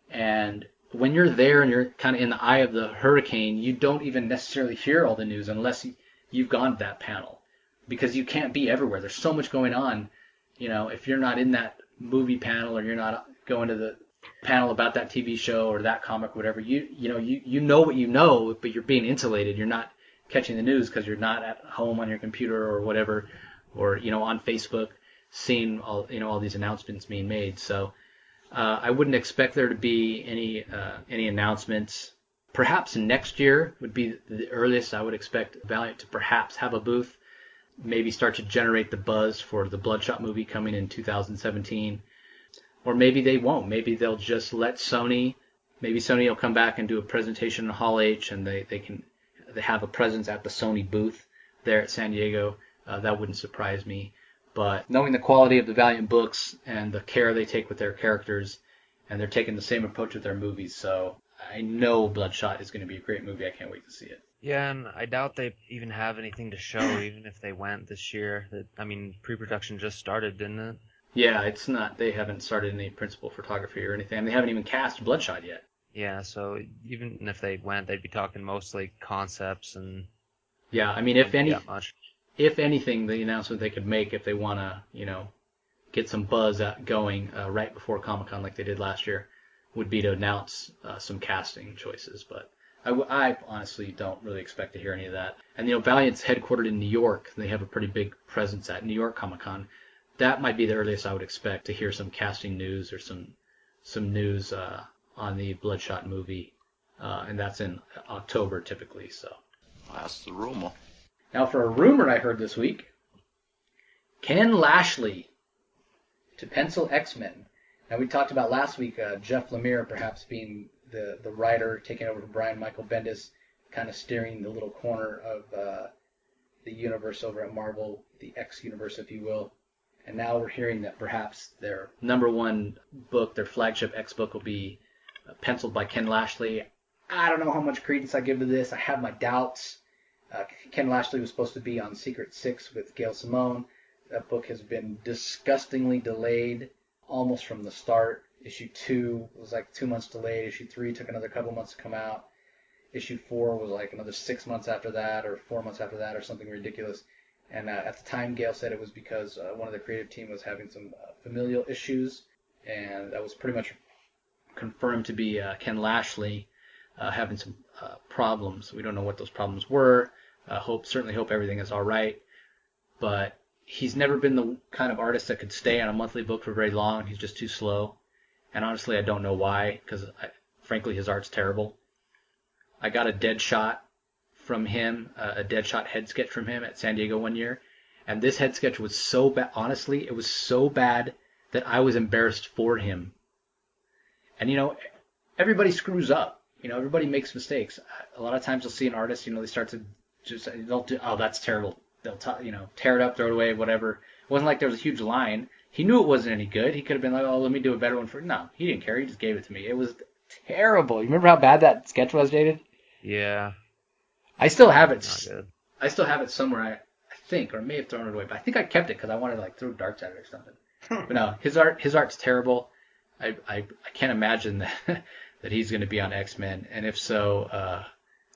And when you're there and you're kind of in the eye of the hurricane, you don't even necessarily hear all the news unless you've gone to that panel, because you can't be everywhere. There's so much going on. You know, if you're not in that movie panel or you're not going to the panel about that T V show or that comic, whatever, you you know you you know what you know, but you're being insulated. You're not catching the news because you're not at home on your computer or whatever, or you know on Facebook seeing all you know all these announcements being made. So uh, I wouldn't expect there to be any uh, any announcements. Perhaps next year would be the earliest I would expect Valiant to perhaps have a booth. Maybe start to generate the buzz for the Bloodshot movie coming in two thousand seventeen. Or maybe they won't. Maybe they'll just let Sony, maybe Sony will come back and do a presentation in Hall H, and they, they can they have a presence at the Sony booth there at San Diego. Uh, that wouldn't surprise me. But knowing the quality of the Valiant books and the care they take with their characters, and they're taking the same approach with their movies, so I know Bloodshot is going to be a great movie. I can't wait to see it. Yeah, and I doubt they even have anything to show, even if they went this year. I mean, pre-production just started, didn't it? Yeah, it's not. They haven't started any principal photography or anything. They haven't even cast Bloodshot yet. Yeah, so even if they went, they'd be talking mostly concepts and. Yeah, I mean, if any, that much. if anything, the announcement they could make if they want to, you know, get some buzz out going uh, right before Comic-Con like they did last year, would be to announce uh, some casting choices. But I, w- I honestly don't really expect to hear any of that. And you know, Valiant's headquartered in New York. They have a pretty big presence at New York Comic-Con. That might be the earliest I would expect to hear some casting news or some some news uh, on the Bloodshot movie, uh, and that's in October typically. So that's the rumor. Now for a rumor I heard this week, Ken Lashley to pencil X-Men. Now we talked about last week uh, Jeff Lemire perhaps being the the writer, taking over from Brian Michael Bendis, kind of steering the little corner of uh, the universe over at Marvel, the X universe, if you will. And now we're hearing that perhaps their number one book, their flagship X book, will be uh, penciled by Ken Lashley. I don't know how much credence I give to this. I have my doubts. Uh, Ken Lashley was supposed to be on Secret Six with Gail Simone. That book has been disgustingly delayed almost from the start. Issue two was like two months delayed. Issue three took another couple months to come out. Issue four was like another six months after that, or four months after that, or something ridiculous. And uh, at the time, Gail said it was because uh, one of the creative team was having some uh, familial issues, and that was pretty much confirmed to be uh, Ken Lashley uh, having some uh, problems. We don't know what those problems were. Uh, hope certainly hope everything is all right, but he's never been the kind of artist that could stay on a monthly book for very long. He's just too slow, and honestly, I don't know why, because frankly, his art's terrible. I got a dead shot from him, uh, a Deadshot head sketch from him at San Diego one year, and this head sketch was so bad, honestly, it was so bad that I was embarrassed for him. And, you know, everybody screws up. You know, everybody makes mistakes. A lot of times you'll see an artist, you know, they start to just, they'll do, oh, that's terrible. They'll, t- you know, tear it up, throw it away, whatever. It wasn't like there was a huge line. He knew it wasn't any good. He could have been like, oh, let me do a better one for you. No, he didn't care. He just gave it to me. It was terrible. You remember how bad that sketch was, David? Yeah. I still have it. Not good. I still have it somewhere, I, I think, or I may have thrown it away, but I think I kept it because I wanted to like throw darts at it or something. But no, his art, his art's terrible. I, I, I can't imagine that that he's going to be on X-Men, and if so, uh,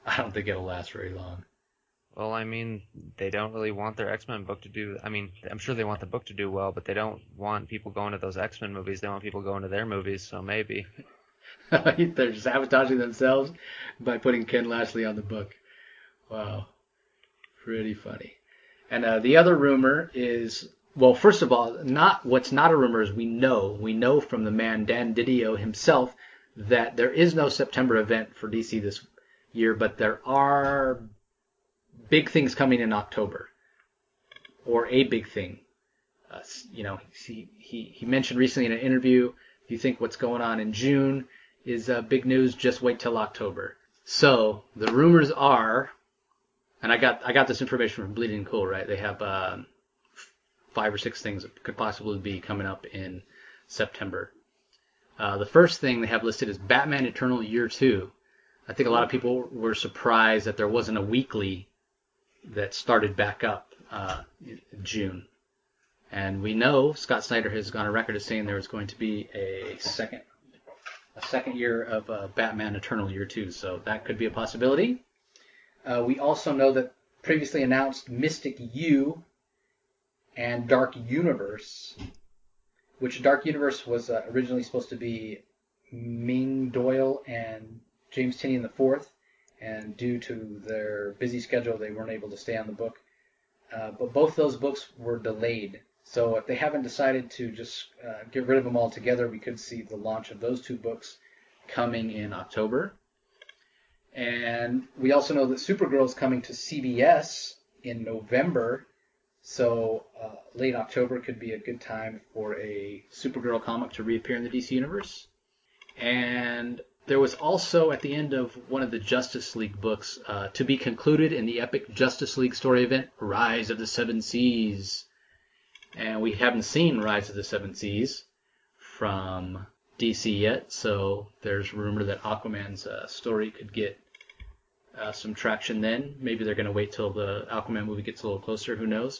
I don't think it'll last very long. Well, I mean, they don't really want their X-Men book to do. I mean, I'm sure they want the book to do well, but they don't want people going to those X-Men movies. They want people going to their movies, so maybe. They're sabotaging themselves by putting Ken Lashley on the book. Wow. Pretty funny. And uh, the other rumor is, well, first of all, not what's not a rumor is we know. We know from the man Dan Didio himself that there is no September event for D C this year, but there are big things coming in October, or a big thing. Uh, you know, he, he he mentioned recently in an interview, if you think what's going on in June is uh, big news, just wait till October. So the rumors are, and I got I got this information from Bleeding Cool, right? They have uh, five or six things that could possibly be coming up in September. Uh, the first thing they have listed is Batman Eternal Year two. I think a lot of people were surprised that there wasn't a weekly that started back up uh, in June. And we know Scott Snyder has gone on record as saying there is going to be a second a second year of uh, Batman Eternal Year two, so that could be a possibility. Uh, we also know that previously announced Mystic U and Dark Universe, which Dark Universe was uh, originally supposed to be Ming Doyle and James Tynion the fourth, and due to their busy schedule, they weren't able to stay on the book. Uh, but both those books were delayed. So if they haven't decided to just uh, get rid of them altogether, we could see the launch of those two books coming in October. And we also know that Supergirl is coming to C B S in November. So uh, late October could be a good time for a Supergirl comic to reappear in the D C Universe. And there was also, at the end of one of the Justice League books, uh, to be concluded in the epic Justice League story event, Rise of the Seven Seas. And we haven't seen Rise of the Seven Seas from D C yet, so there's rumor that Aquaman's uh, story could get uh, some traction then. Maybe they're going to wait till the Aquaman movie gets a little closer, who knows.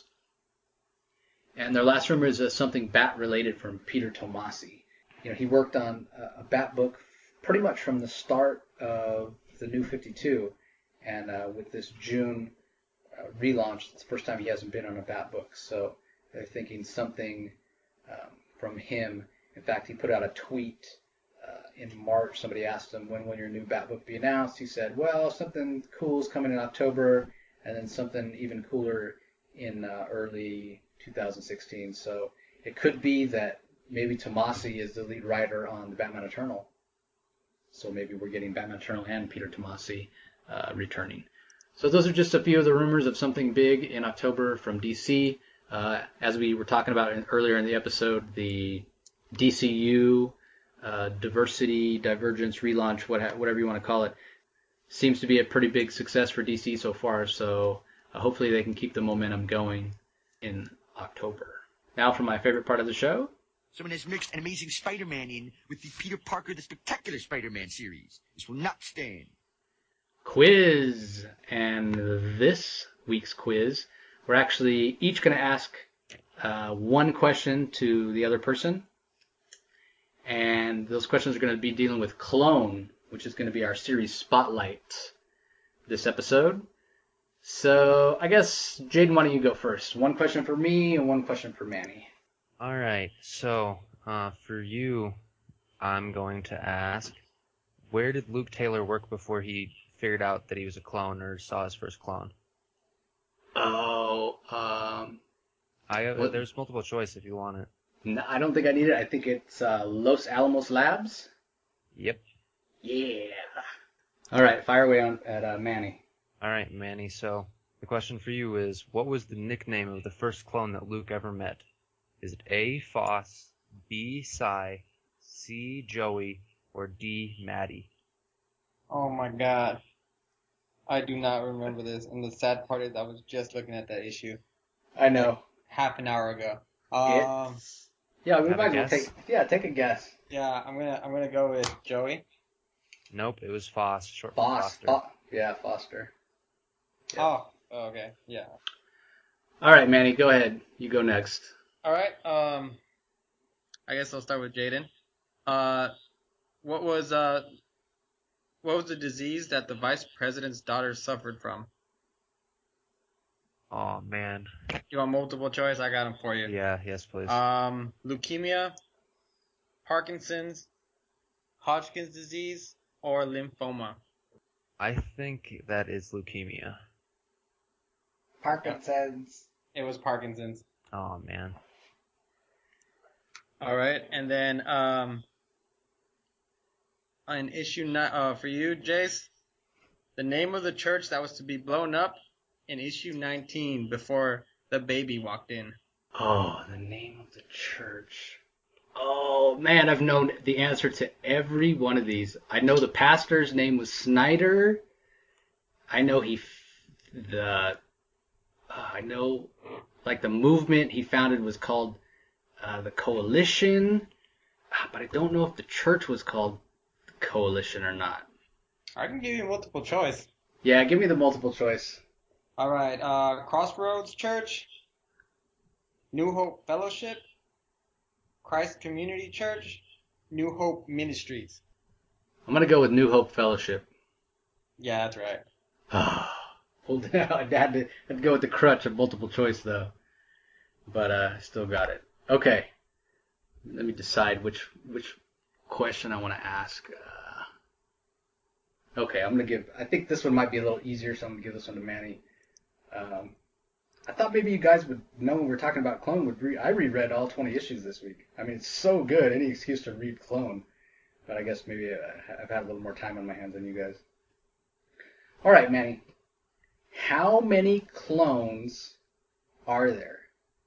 And their last rumor is uh, something Bat-related from Peter Tomasi. You know, he worked on a, a Bat book pretty much from the start of the New fifty-two, and uh, with this June uh, relaunch, it's the first time he hasn't been on a Bat book, so they're thinking something um, from him. In fact, he put out a tweet uh, in March. Somebody asked him, when will your new Bat book be announced? He said, well, something cool is coming in October, and then something even cooler in uh, early two thousand sixteen. So it could be that maybe Tomasi is the lead writer on the Batman Eternal. So maybe we're getting Batman Eternal and Peter Tomasi uh, returning. So those are just a few of the rumors of something big in October from D C. Uh, as we were talking about in, earlier in the episode, the D C U uh, diversity, divergence, relaunch, what, whatever you want to call it, seems to be a pretty big success for D C so far. So uh, hopefully they can keep the momentum going in October. Now for my favorite part of the show. Someone has mixed an Amazing Spider-Man in with the Peter Parker the Spectacular Spider-Man series. This will not stand. Quiz. And this week's quiz, we're actually each going to ask uh, one question to the other person. And those questions are going to be dealing with Clone, which is going to be our series spotlight this episode. So I guess, Jaden, why don't you go first? One question for me and one question for Manny. All right, so uh, for you, I'm going to ask, where did Luke Taylor work before he figured out that he was a clone or saw his first clone? Oh, um... I uh, what? There's multiple choice if you want it. No, I don't think I need it. I think it's uh, Los Alamos Labs. Yep. Yeah. All right, fire away on at uh, Manny. All right, Manny, so the question for you is, what was the nickname of the first clone that Luke ever met? Is it A, Foss, B, Cy, C, Joey, or D, Maddie? Oh my god. I do not remember this, and the sad part is I was just looking at that issue. I know. Half an hour ago. Um, it's, yeah, we Have might a as well guess? take. Yeah, take a guess. yeah, I'm gonna I'm gonna go with Joey. Nope, it was Foss, short for Foss. Foster. Fo- yeah, Foster. Yeah. Oh, okay, yeah. All right, Manny, go ahead. You go next. All right. Um, I guess I'll start with Jaden. Uh, what was uh, what was the disease that the vice president's daughter suffered from? Oh man. You want multiple choice? I got them for you. Yeah. Yes, please. Um, leukemia, Parkinson's, Hodgkin's disease, or lymphoma? I think that is leukemia. Parkinson's. It was Parkinson's. Oh man. All right, and then um, on issue ni- uh for you, Jace, the name of the church that was to be blown up in issue nineteen before the baby walked in. Oh, the name of the church. Oh, man, I've known the answer to every one of these. I know the pastor's name was Snyder. I know he, f- the, uh, I know, like, the movement he founded was called uh, the Coalition. Ah, but I don't know if the church was called the Coalition or not. I can give you multiple choice. Yeah, give me the multiple choice. All right, uh, Crossroads Church, New Hope Fellowship, Christ Community Church, New Hope Ministries. I'm going to go with New Hope Fellowship. Yeah, that's right. Well, I had to, had to go with the crutch of multiple choice, though. But uh, I still got it. Okay. Let me decide which which question I want to ask. Uh, okay, I'm going to give... I think this one might be a little easier, so I'm going to give this one to Manny. Um, I thought maybe you guys would know when we're talking about Clone. Would re- I reread all twenty issues this week. I mean, it's so good. Any excuse to read Clone. But I guess maybe uh, I've had a little more time on my hands than you guys. All right, Manny. How many clones are there?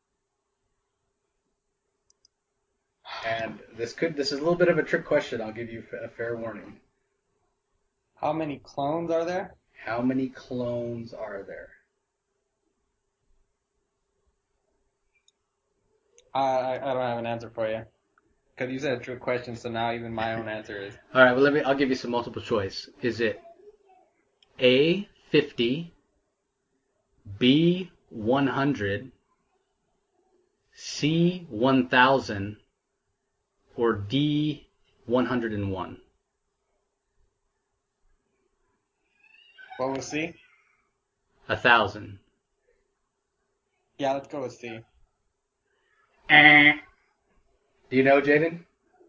And this could this is a little bit of a trick question. I'll give you a fair warning. How many clones are there? How many clones are there? I I don't have an answer for you. Because you said a trick question, so now even my own answer is. All right, well let me. I'll give you some multiple choice. Is it A fifty, B one hundred, C one thousand, or D one hundred and one? What was C? A thousand. Yeah, let's go with C. Eh. Do you know, Jaden?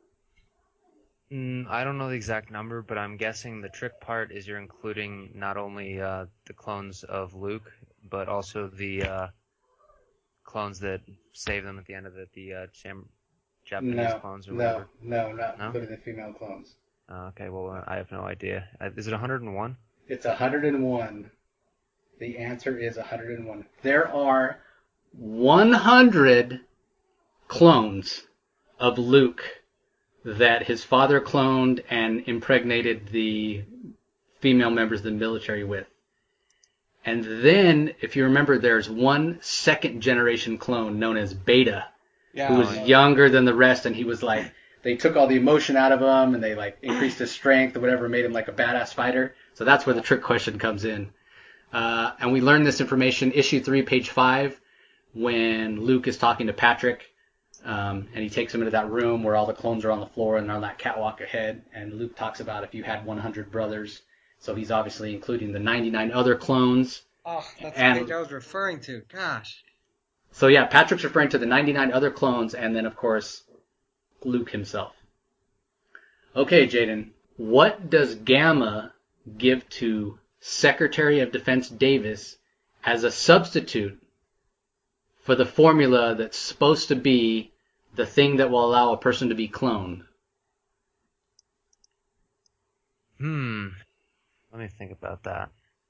Mm, I don't know the exact number, but I'm guessing the trick part is you're including not only uh, the clones of Luke, but also the uh, clones that save them at the end of it, the uh, Jam- Japanese no, clones or no, whatever. no, not No? including the female clones. Uh, okay, well, I have no idea. Uh, Is it one hundred and one? It's one hundred and one. The answer is one hundred and one. There are one hundred clones of Luke that his father cloned and impregnated the female members of the military with. And then, if you remember, there's one second generation clone known as Beta, Yeah, who was yeah. younger than the rest, and he was like, they took all the emotion out of him, and they like increased his strength or whatever, made him like a badass fighter. So that's where the trick question comes in. Uh, and we learned this information, issue three, page five, when Luke is talking to Patrick, um, and he takes him into that room where all the clones are on the floor and they're on that catwalk ahead, and Luke talks about if you had one hundred brothers. So he's obviously including the ninety-nine other clones. Oh, that's And- the page I was referring to. Gosh. So yeah, Patrick's referring to the ninety-nine other clones, and then of course Luke himself. Okay, Jaden, what does Gamma give to Secretary of Defense Davis as a substitute for the formula that's supposed to be the thing that will allow a person to be cloned? Hmm. Let me think about that.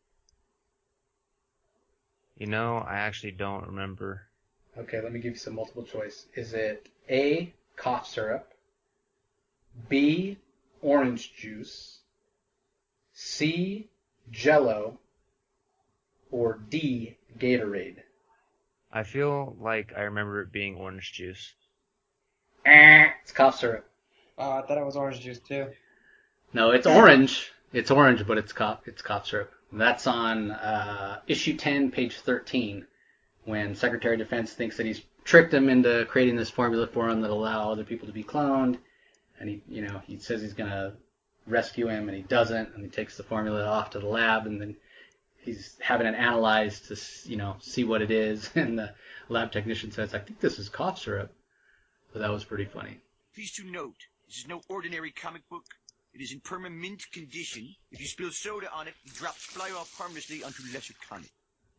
You know, I actually don't remember. Okay, let me give you some multiple choice. Is it A, cough syrup, B, orange juice, C, Jello, or D, Gatorade? I feel like I remember it being orange juice. Eh, it's cough syrup. Oh, I thought it was orange juice too. No, it's orange. It's orange, but it's cough, it's cough syrup. That's on uh, issue ten, page thirteen, when Secretary of Defense thinks that he's tricked him into creating this formula for him that allow other people to be cloned, and he, you know, he says he's gonna rescue him, and he doesn't, and he takes the formula off to the lab, and then he's having it analyzed to, you know, see what it is, and the lab technician says, I think this is cough syrup. So that was pretty funny. Please to note, this is no ordinary comic book. It is in perma-mint condition. If you spill soda on it, the drops fly off harmlessly onto lesser comic.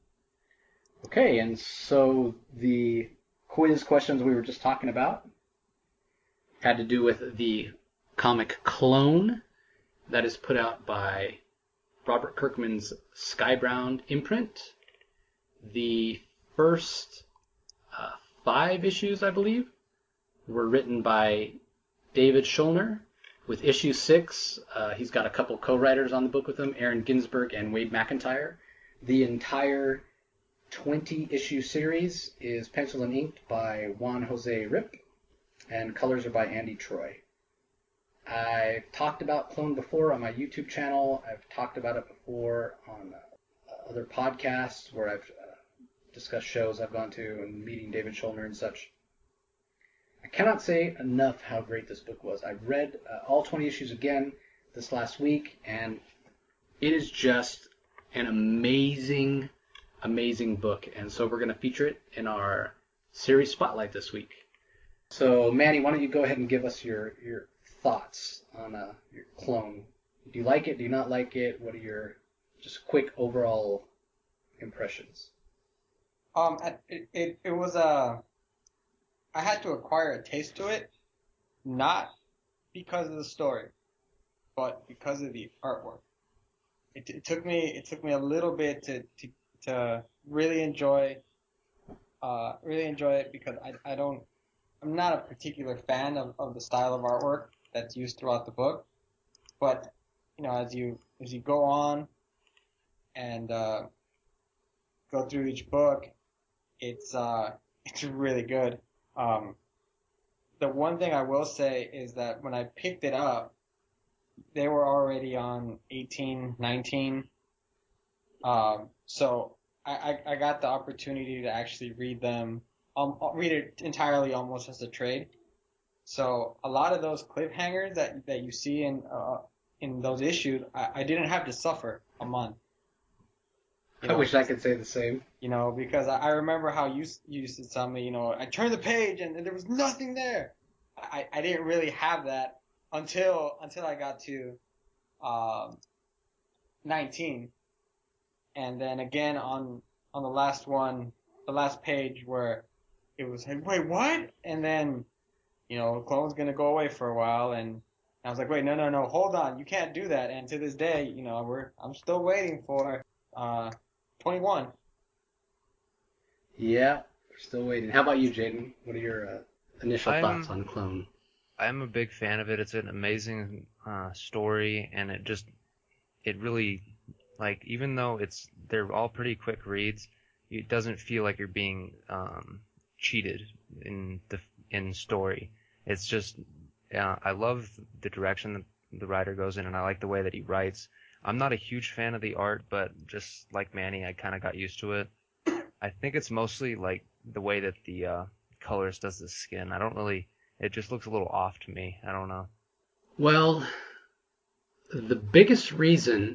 Okay, and so the quiz questions we were just talking about had to do with the comic Clone that is put out by Robert Kirkman's Skybound imprint. The first uh, five issues, I believe, were written by David Schulner. With issue six, uh, he's got a couple co-writers on the book with him, Aaron Ginsberg and Wade McIntyre. The entire twenty-issue series is penciled and inked by Juan Jose Rip, and colors are by Andy Troy. I've talked about Clone before on my YouTube channel. I've talked about it before on uh, other podcasts where I've uh, discussed shows I've gone to and meeting David Schulner and such. I cannot say enough how great this book was. I've read uh, all twenty issues again this last week, and it is just an amazing, amazing book. And so we're going to feature it in our series spotlight this week. So, Manny, why don't you go ahead and give us your, your thoughts on uh, your Clone. Do you like it? Do you not like it? What are your just quick overall impressions? Um, it, it, it was a... I had to acquire a taste to it, not because of the story, but because of the artwork. It, it took me it took me a little bit to to, to really enjoy uh, really enjoy it because I I don't I'm not a particular fan of, of the style of artwork that's used throughout the book, but you know as you as you go on and uh, go through each book, it's uh it's really good. Um, the one thing I will say is that when I picked it up, they were already on eighteen, nineteen. Um, so I, I, I got the opportunity to actually read them, um, read it entirely almost as a trade. So a lot of those cliffhangers that, that you see in, uh, in those issues, I, I didn't have to suffer a month. You know, I wish I could say the same. You know, because I, I remember how you, you used to tell me, you know, I turned the page and, and there was nothing there. I, I didn't really have that until until I got to um, nineteen, and then again on on the last one, the last page where it was like, wait, what? And then, you know, Clone's gonna go away for a while, and I was like, wait, no, no, no, hold on, you can't do that. And to this day, you know, we're I'm still waiting for uh, twenty-one. Yeah, we're still waiting. How about you, Jaden? What are your uh, initial I'm, thoughts on Clone? I'm a big fan of it. It's an amazing uh, story, and it just, it really, like, even though it's, they're all pretty quick reads, it doesn't feel like you're being um, cheated in the in story. It's just, uh, I love the direction that the writer goes in, and I like the way that he writes. I'm not a huge fan of the art, but just like Manny, I kind of got used to it. I think it's mostly like the way that the uh, colorist does the skin. I don't really, it just looks a little off to me. I don't know. Well, the biggest reason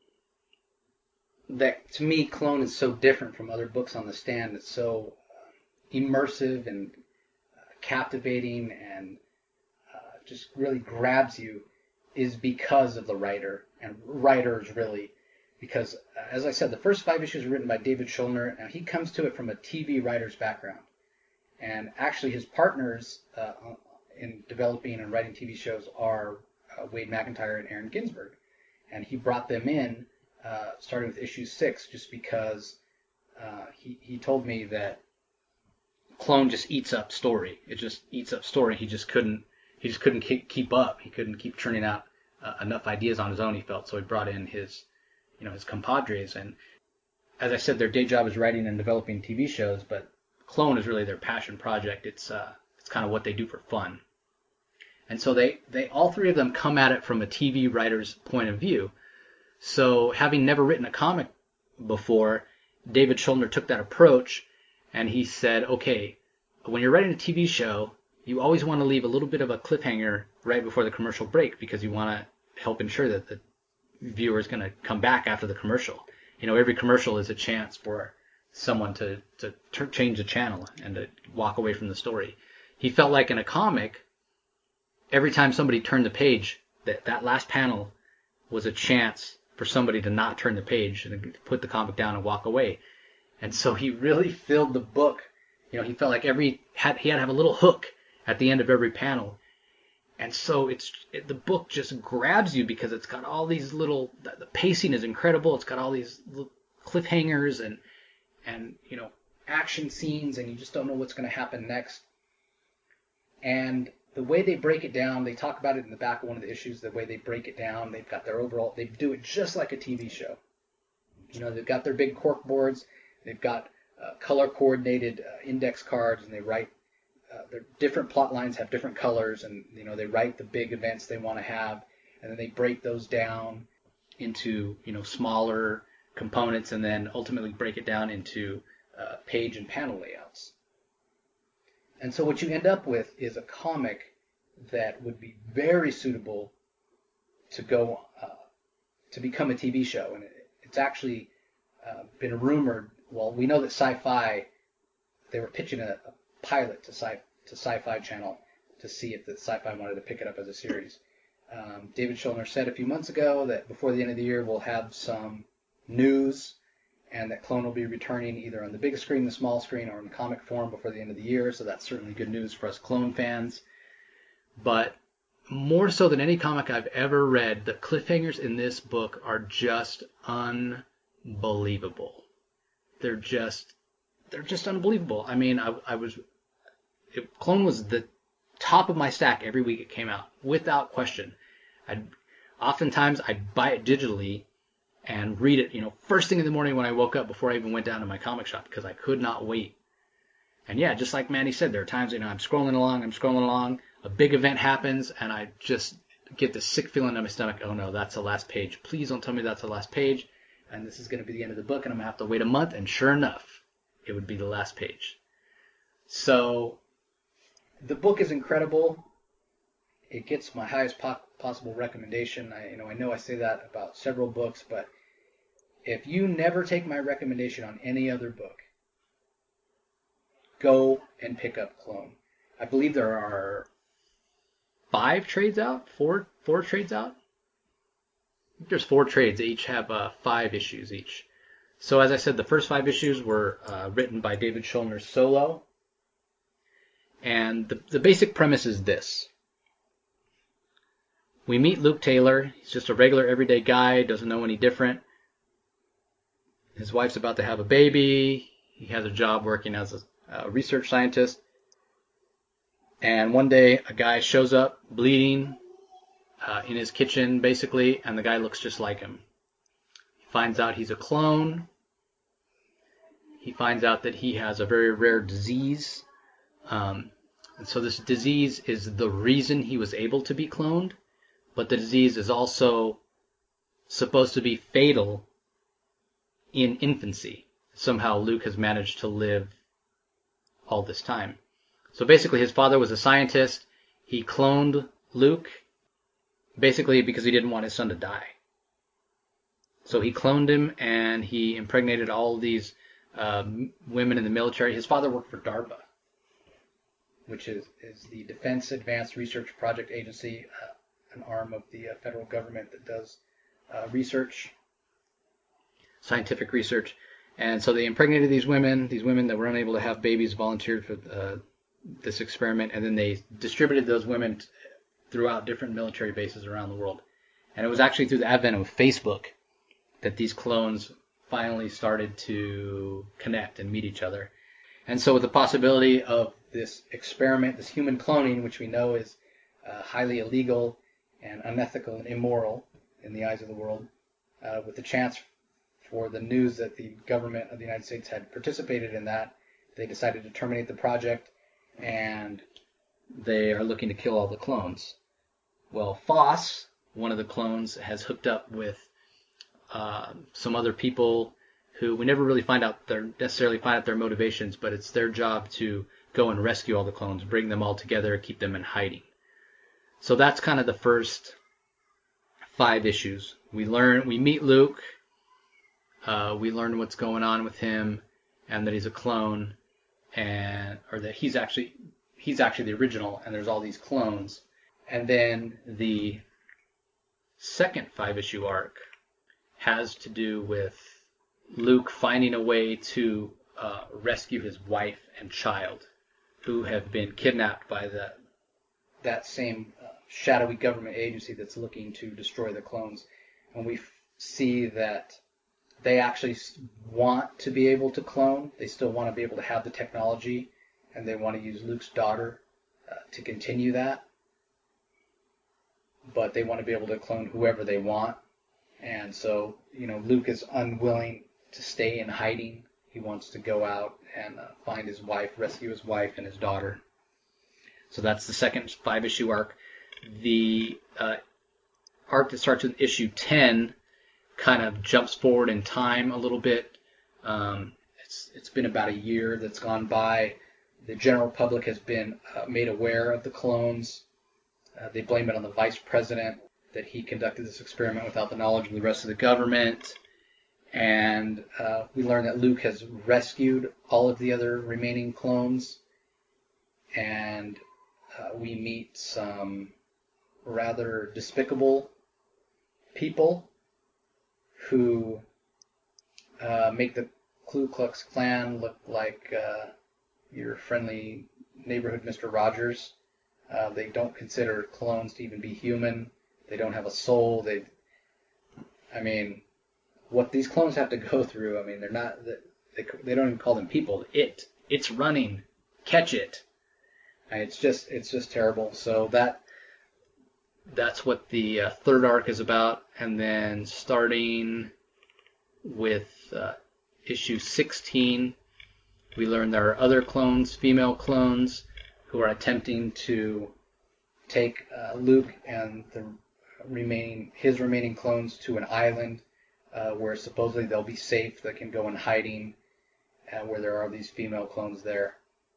that to me Clone is so different from other books on the stand, it's so uh, immersive and uh, captivating and uh, just really grabs you, is because of the writer and writers really. Because, as I said, the first five issues are written by David Schulner. Now, he comes to it from a T V writer's background. And actually, his partners uh, in developing and writing T V shows are uh, Wade McIntyre and Aaron Ginsberg. And he brought them in, uh, starting with issue six, just because uh, he, he told me that Clone just eats up story. It just eats up story. He just couldn't, he just couldn't keep, keep up. He couldn't keep churning out uh, enough ideas on his own, he felt. So he brought in his... you know, his compadres, and as I said, their day job is writing and developing T V shows, but Clone is really their passion project. It's uh, it's kind of what they do for fun. And so they, they all three of them come at it from a T V writer's point of view. So having never written a comic before, David Schulner took that approach, and he said, okay, when you're writing a T V show, you always want to leave a little bit of a cliffhanger right before the commercial break because you want to help ensure that the viewer is going to come back after the commercial. You know, every commercial is a chance for someone to, to t- change the channel and to walk away from the story. He felt like in a comic, every time somebody turned the page, that, that last panel was a chance for somebody to not turn the page and put the comic down and walk away. And so he really filled the book. You know, he felt like every had he had to have a little hook at the end of every panel. And so it's it, the book just grabs you because it's got all these little, the, the pacing is incredible. It's got all these little cliffhangers and, and, you know, action scenes, and you just don't know what's going to happen next. And the way they break it down, they talk about it in the back of one of the issues, the way they break it down, they've got their overall, they do it just like a T V show. You know, they've got their big cork boards, they've got uh, color-coordinated uh, index cards, and they write, uh, their different plot lines have different colors, and, you know, they write the big events they want to have, and then they break those down into, you know, smaller components, and then ultimately break it down into uh, page and panel layouts. And so what you end up with is a comic that would be very suitable to go uh, to become a T V show. And it, it's actually uh, been rumored. Well, we know that Sci-Fi, they were pitching a, a pilot to Sci to Sci-Fi Channel to see if the Sci-Fi wanted to pick it up as a series. Um, David Schulner said a few months ago that before the end of the year we'll have some news, and that Clone will be returning either on the big screen, the small screen, or in comic form before the end of the year. So that's certainly good news for us Clone fans. But more so than any comic I've ever read, the cliffhangers in this book are just unbelievable. They're just, they're just unbelievable. I mean, I, I was, it, Clone was the top of my stack every week it came out, without question. I'd, oftentimes I'd buy it digitally and read it, you know, first thing in the morning when I woke up before I even went down to my comic shop, because I could not wait. And yeah, just like Manny said, there are times, you know, I'm scrolling along, I'm scrolling along, a big event happens, and I just get this sick feeling in my stomach, oh no, that's the last page. Please don't tell me that's the last page, and this is going to be the end of the book, and I'm going to have to wait a month, and sure enough, it would be the last page. So, the book is incredible. It gets my highest po- possible recommendation. I, you know, I know I say that about several books, but if you never take my recommendation on any other book, go and pick up Clone. I believe there are five trades out, four four trades out. I think there's four trades. They each have uh, five issues each. So as I said, the first five issues were uh, written by David Schulner solo. And the, the basic premise is this. We meet Luke Taylor. He's just a regular everyday guy, doesn't know any different. His wife's about to have a baby. He has a job working as a, a research scientist. And one day a guy shows up bleeding uh, in his kitchen, basically, and the guy looks just like him. He finds out he's a clone. He finds out that he has a very rare disease. Um, and so this disease is the reason he was able to be cloned. But the disease is also supposed to be fatal in infancy. Somehow Luke has managed to live all this time. So basically his father was a scientist. He cloned Luke basically because he didn't want his son to die. So he cloned him and he impregnated all of these uh, women in the military. His father worked for DARPA, which is, is the Defense Advanced Research Project Agency, uh, an arm of the uh, federal government that does uh, research, scientific research. And so they impregnated these women. These women that were unable to have babies volunteered for uh, this experiment, and then they distributed those women t- throughout different military bases around the world. And it was actually through the advent of Facebook that these clones finally started to connect and meet each other. And so with the possibility of this experiment, this human cloning, which we know is uh, highly illegal and unethical and immoral in the eyes of the world, uh, with the chance for the news that the government of the United States had participated in that, they decided to terminate the project, and they are looking to kill all the clones. Well, Foss, one of the clones, has hooked up with uh, some other people who we never really find out their necessarily find out their motivations, but it's their job to go and rescue all the clones, bring them all together, keep them in hiding. So that's kind of the first five issues. We learn, we meet Luke. Uh, we learn what's going on with him, and that he's a clone, and or that he's actually he's actually the original, and there's all these clones. And then the second five-issue arc has to do with Luke finding a way to uh, rescue his wife and child, who have been kidnapped by the that same uh, shadowy government agency that's looking to destroy the clones. And we f- see that they actually want to be able to clone. They still want to be able to have the technology, and they want to use Luke's daughter uh, to continue that. But they want to be able to clone whoever they want. And so, you know, Luke is unwilling to stay in hiding. He wants to go out and uh, find his wife, rescue his wife and his daughter. So that's the second five-issue arc. The uh, arc that starts with issue ten kind of jumps forward in time a little bit. Um, it's it's been about a year that's gone by. The general public has been uh, made aware of the clones. Uh, they blame it on the vice president, that he conducted this experiment without the knowledge of the rest of the government. And uh, we learn that Luke has rescued all of the other remaining clones. And uh, we meet some rather despicable people who uh, make the Ku Klux Klan look like uh, your friendly neighborhood Mister Rogers. Uh, they don't consider clones to even be human. They don't have a soul. They, I mean, what these clones have to go through. I mean, they're not. They they don't even call them people. It it's running. Catch it. And it's just it's just terrible. So that that's what the uh, third arc is about. And then starting with uh, issue sixteen, we learn there are other clones, female clones, who are attempting to take uh, Luke and the remaining his remaining clones to an island uh, where supposedly they'll be safe. They can go in hiding, uh, where there are these female clones there.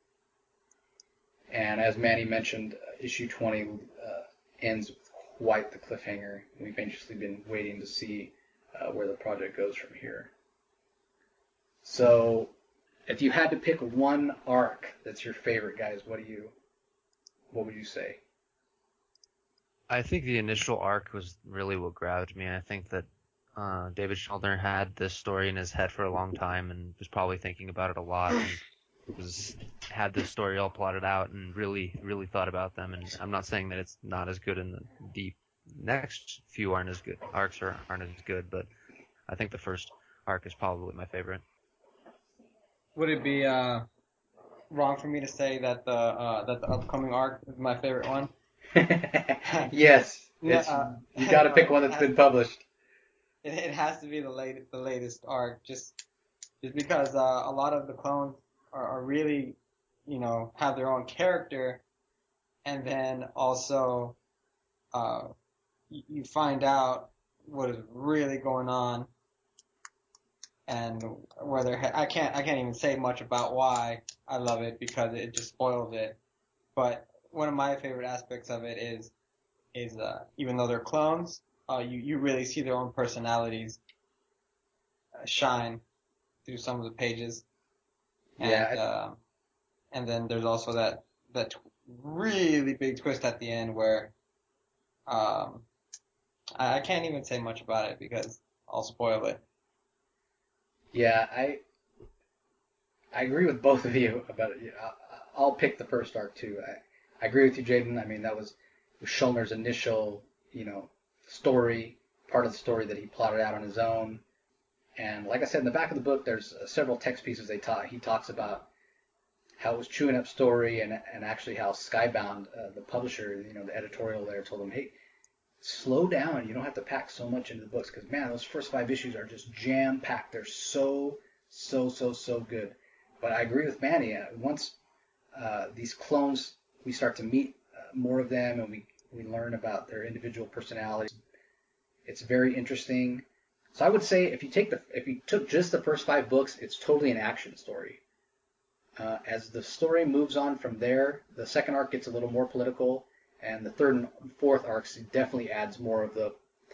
And as Manny mentioned, uh, issue twenty uh, ends with quite the cliffhanger. We've anxiously been waiting to see uh, where the project goes from here. So, if you had to pick one arc that's your favorite, guys, what do you, what would you say? I think the initial arc was really what grabbed me. I think that uh, David Schaldner had this story in his head for a long time and was probably thinking about it a lot. And was had this story all plotted out and really, really thought about them. And I'm not saying that it's not as good, and the deep next few aren't as good. Arcs are, aren't as good, but I think the first arc is probably my favorite. Would it be uh, wrong for me to say that the uh, that the upcoming arc is my favorite one? Yes, Yeah, it's, uh, you got to pick one that's has, been published. It, it has to be the latest the latest arc, just just because uh, a lot of the clones are, are really, you know, have their own character, and then also uh, you, you find out what is really going on. And whether I can't I can't even say much about why I love it because it just spoils it. But one of my favorite aspects of it is is uh, even though they're clones, uh, you you really see their own personalities uh, shine through some of the pages. And, Yeah. uh, and then there's also that that really big twist at the end where um, I, I can't even say much about it because I'll spoil it. Yeah, I I agree with both of you about it. I'll pick the first arc too. I, I agree with you, Jaden. I mean, that was Schulner's initial, you know, story, part of the story that he plotted out on his own. And like I said, in the back of the book, there's uh, several text pieces they taught. He talks about how it was chewing up story, and and actually how Skybound, uh, the publisher, you know, the editorial there, told him, hey, slow down. You don't have to pack so much into the books because, man, those first five issues are just jam-packed. They're so, so, so, so good. But I agree with Manny. Uh, once uh, these clones, we start to meet uh, more of them, and we, we learn about their individual personalities. It's very interesting. So I would say if you take the if you took just the first five books, it's totally an action story. Uh, as the story moves on from there, the second arc gets a little more political, and the third and fourth arcs definitely adds more of the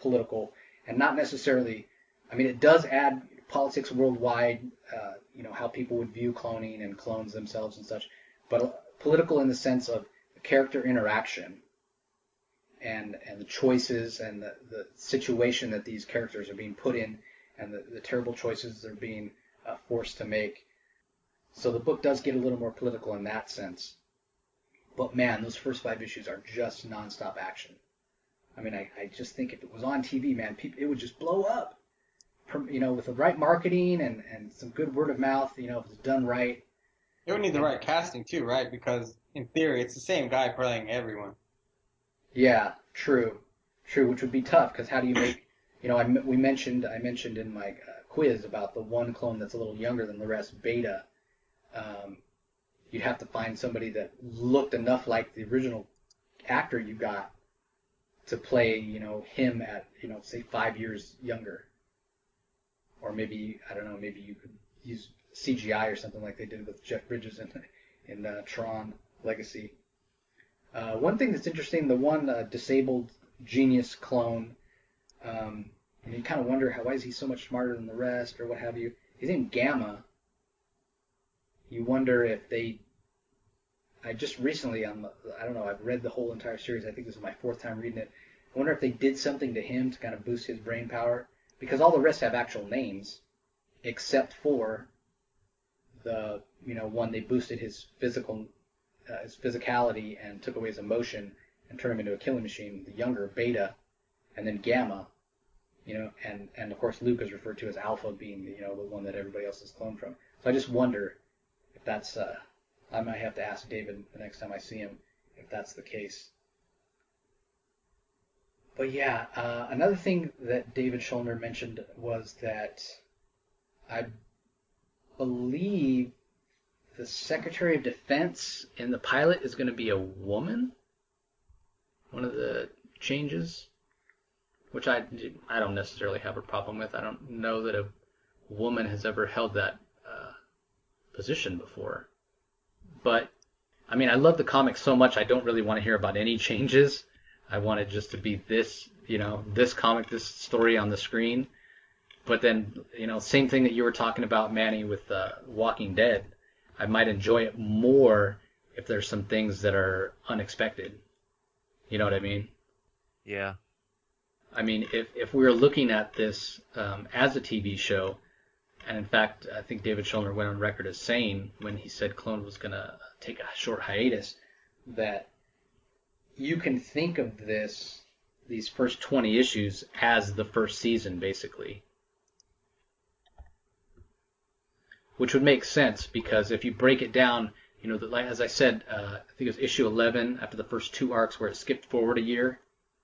political and not necessarily. I mean, it does add politics worldwide, uh, you know, how people would view cloning and clones themselves and such, but political in the sense of character interaction and and the choices and the, the situation that these characters are being put in and the, the terrible choices they're being uh, forced to make. So the book does get a little more political in that sense. But man, those first five issues are just nonstop action. I mean, I, I just think if it was on T V, man, people, it would just blow up. You know, with the right marketing and, and some good word of mouth, you know, if it's done right. It would need the right casting too, right? Because in theory, it's the same guy playing everyone. Yeah, true, true. Which would be tough because how do you make? You know, I we mentioned I mentioned in my uh, quiz about the one clone that's a little younger than the rest, Beta. Um, you'd have to find somebody that looked enough like the original actor you got to play, you know, him at, you know, say five years younger. Or maybe, I don't know, maybe you could use C G I or something like they did with Jeff Bridges in, in uh, Tron Legacy. Uh, one thing that's interesting, the one uh, disabled genius clone, um, and you kind of wonder, how, why is he so much smarter than the rest or what have you? He's named Gamma. You wonder if they, I just recently, I'm, I don't know, I've read the whole entire series. I think this is my fourth time reading it. I wonder if they did something to him to kind of boost his brain power. Because all the rest have actual names, except for the, you know, one they boosted his physical, uh, his physicality and took away his emotion and turned him into a killing machine. The younger Beta, and then Gamma, you know, and and of course Luke is referred to as Alpha, being the, you know, the one that everybody else is cloned from. So I just wonder if that's. Uh, I might have to ask David the next time I see him if that's the case. But yeah, uh, another thing that David Schulner mentioned was that I believe the Secretary of Defense in the pilot is going to be a woman. One of the changes, which I, I don't necessarily have a problem with. I don't know that a woman has ever held that uh, position before. But, I mean, I love the comic so much I don't really want to hear about any changes. I want it just to be this, you know, this comic, this story on the screen. But then, you know, same thing that you were talking about, Manny, with uh, Walking Dead. I might enjoy it more if there's some things that are unexpected. You know what I mean? Yeah. I mean, if, if we were looking at this um, as a T V show, and in fact, I think David Schulner went on record as saying when he said Clone was going to take a short hiatus, that you can think of this, these first twenty issues as the first season, basically. Which would make sense, because if you break it down, you know, that, as I said, uh, I think it was issue eleven, after the first two arcs where it skipped forward a year.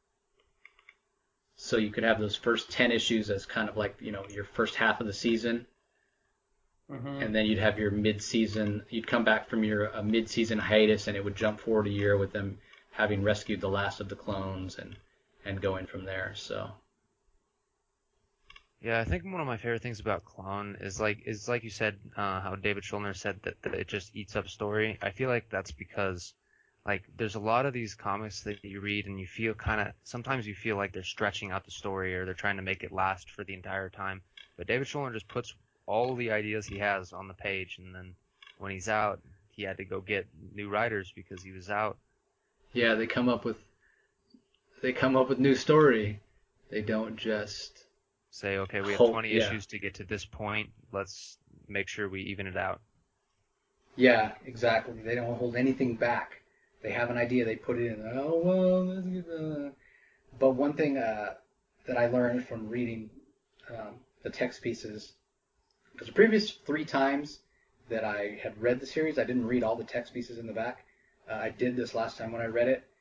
So you could have those first ten issues as kind of like, you know, your first half of the season. Mm-hmm. And then you'd have your mid-season, you'd come back from your uh, mid-season hiatus and it would jump forward a year with them having rescued the last of the clones and, and going from there. So yeah, I think one of my favorite things about Clone is like is like you said, uh, how David Schulner said that, that it just eats up story. I feel like that's because like there's a lot of these comics that you read and you feel kind of sometimes you feel like they're stretching out the story or they're trying to make it last for the entire time. But David Schulner just puts all the ideas he has on the page, and then when he's out, he had to go get new writers because he was out. Yeah, they come up with they come up with new story. They don't just say, okay, we have hold, twenty yeah. issues to get to this point. Let's make sure we even it out. Yeah, exactly. They don't hold anything back. They have an idea, they put it in. Oh well, let's get that. But one thing uh, that I learned from reading um, the text pieces, because the previous three times that I had read the series, I didn't read all the text pieces in the back. Uh, I did this last time when I read it.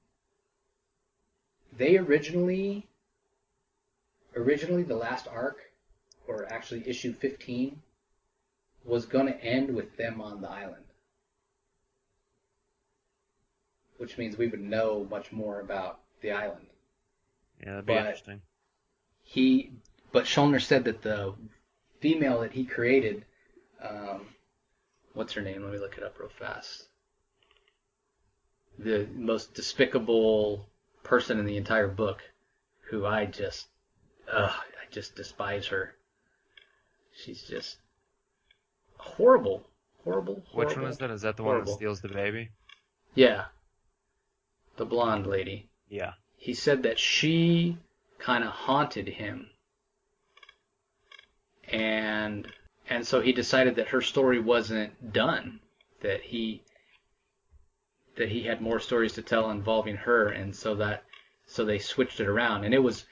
They originally, originally the last arc, or actually issue fifteen, was going to end with them on the island. Which means we would know much more about the island. Yeah, that'd be but interesting. He, but Schulner said that the female that he created, um, what's her name? Let me look it up real fast. The most despicable person in the entire book, who I just, ugh, I just despise her. She's just horrible, horrible, horrible. Which one is that? Is that the horrible. one that steals the baby? Yeah, the blonde lady. Yeah. He said that she kind of haunted him, and and so he decided that her story wasn't done, that he that he had more stories to tell involving her, and so that so they switched it around, and it was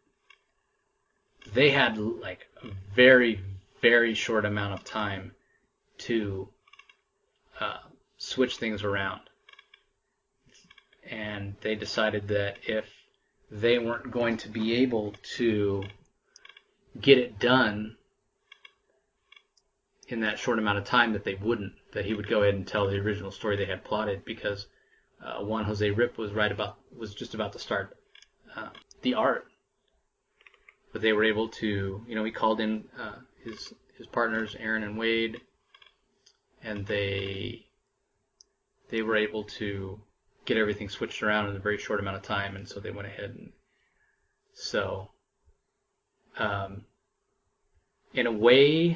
they had like a very very short amount of time to uh, switch things around, and they decided that if they weren't going to be able to get it done in that short amount of time, that they wouldn't, that he would go ahead and tell the original story they had plotted, because uh, Juan Jose Rip was right about was just about to start uh, the art, but they were able to, you know, he called in uh, his his partners Aaron and Wade, and they they were able to get everything switched around in a very short amount of time, and so they went ahead and so um, in a way,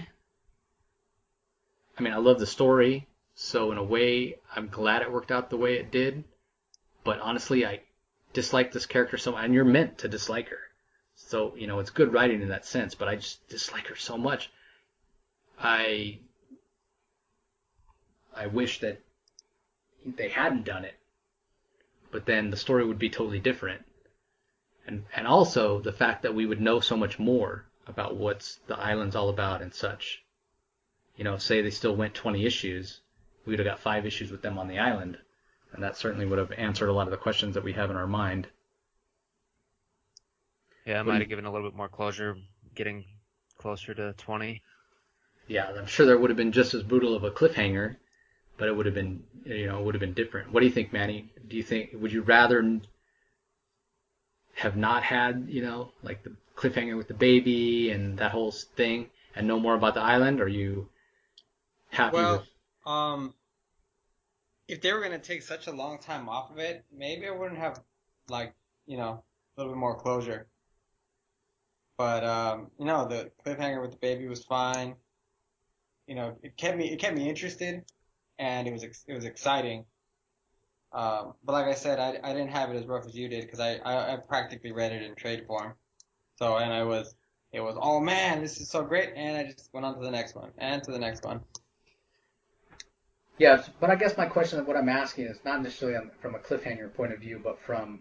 I mean, I love the story, so in a way, I'm glad it worked out the way it did, but honestly, I dislike this character so much, and you're meant to dislike her, so, you know, it's good writing in that sense, but I just dislike her so much. I I wish that they hadn't done it, but then the story would be totally different. And and also the fact that we would know so much more about what's the island's all about and such. You know, say they still went twenty issues, we would have got five issues with them on the island, and that certainly would have answered a lot of the questions that we have in our mind. Yeah, it might have given a little bit more closure, getting closer to twenty. Yeah, I'm sure there would have been just as brutal of a cliffhanger, but it would have been, you know, it would have been different. What do you think, Manny? Do you think, would you rather have not had, you know, like the cliffhanger with the baby and that whole thing, and know more about the island? Or are you happy Well, with? um, if they were gonna take such a long time off of it, maybe I wouldn't have, like, you know, a little bit more closure. But um, you know, the cliffhanger with the baby was fine. You know, it kept me it kept me interested, and it was ex- it was exciting. Um, but like I said, I, I didn't have it as rough as you did, because I, I I practically read it in trade form. So and I was it was oh man, this is so great, and I just went on to the next one and to the next one. Yes, but I guess my question of what I'm asking is not necessarily on, from a cliffhanger point of view, but from,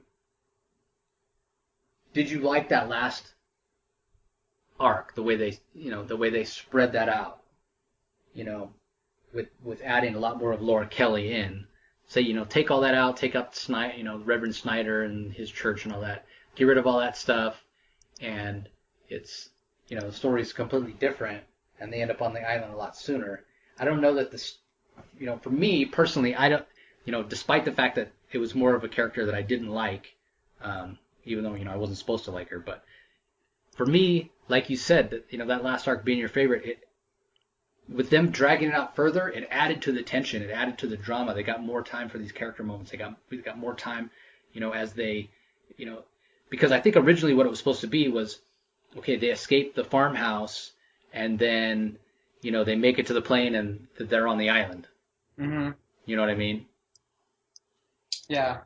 did you like that last arc, the way they, you know, the way they spread that out, you know, with with adding a lot more of Laura Kelly in. Say, you know, take all that out, take out Snyder, you know, Reverend Snyder and his church and all that, get rid of all that stuff, and it's, you know, the story's completely different, and they end up on the island a lot sooner. I don't know that this, you know, for me personally, I don't, you know, despite the fact that it was more of a character that I didn't like, um, even though, you know, I wasn't supposed to like her, but for me, like you said, that, you know, that last arc being your favorite, it, with them dragging it out further, it added to the tension, it added to the drama. They got more time for these character moments. They got they got more time, you know, as they, you know, because I think originally what it was supposed to be was, okay, they escape the farmhouse, and then, you know, they make it to the plane, and they're on the island. Mm-hmm. You know what I mean? Yeah.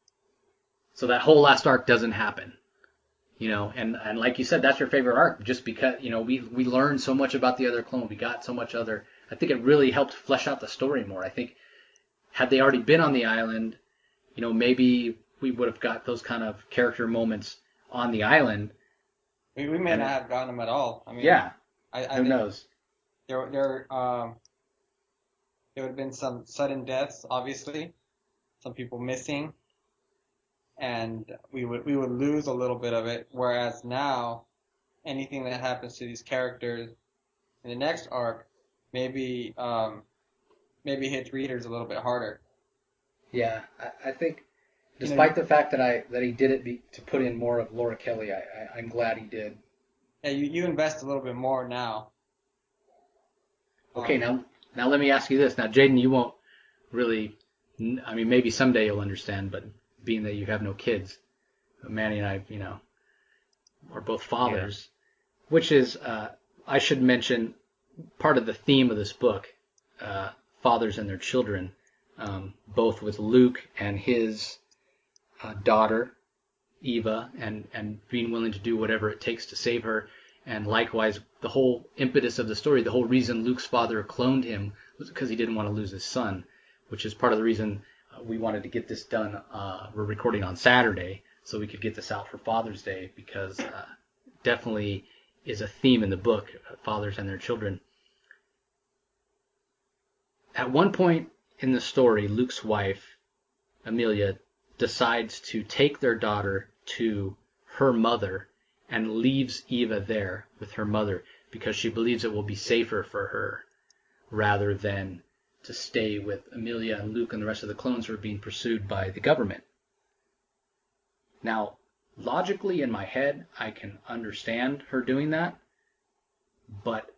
So that whole last arc doesn't happen. You know, and, and like you said, that's your favorite arc, just because, you know, we we learned so much about the other clone. We got so much other. I think it really helped flesh out the story more. I think had they already been on the island, you know, maybe we would have got those kind of character moments on the island. We, we may and, not have gotten them at all. I mean, yeah. I, I Who think knows? There, there, um, there would have been some sudden deaths, obviously, some people missing, and we would we would lose a little bit of it. Whereas now, anything that happens to these characters in the next arc, maybe um, maybe hits readers a little bit harder. Yeah, I, I think, despite you know, the fact that I that he did it be, to put in more of Laura Kelly, I, I I'm glad he did. Yeah, you you invest a little bit more now. Okay, um, now now let me ask you this. Now, Jaden, you won't really. I mean, maybe someday you'll understand, but being that you have no kids, Manny and I, you know, or both fathers, yeah. which is, uh, I should mention, part of the theme of this book, uh, fathers and their children, um, both with Luke and his uh, daughter, Eva, and, and being willing to do whatever it takes to save her. And likewise, the whole impetus of the story, the whole reason Luke's father cloned him was because he didn't want to lose his son, which is part of the reason uh, we wanted to get this done. Uh, we're recording on Saturday, so we could get this out for Father's Day, because uh, definitely is a theme in the book, uh, fathers and their children. At one point in the story, Luke's wife, Amelia, decides to take their daughter to her mother and leaves Eva there with her mother because she believes it will be safer for her rather than to stay with Amelia and Luke and the rest of the clones who are being pursued by the government. Now, logically in my head, I can understand her doing that, but,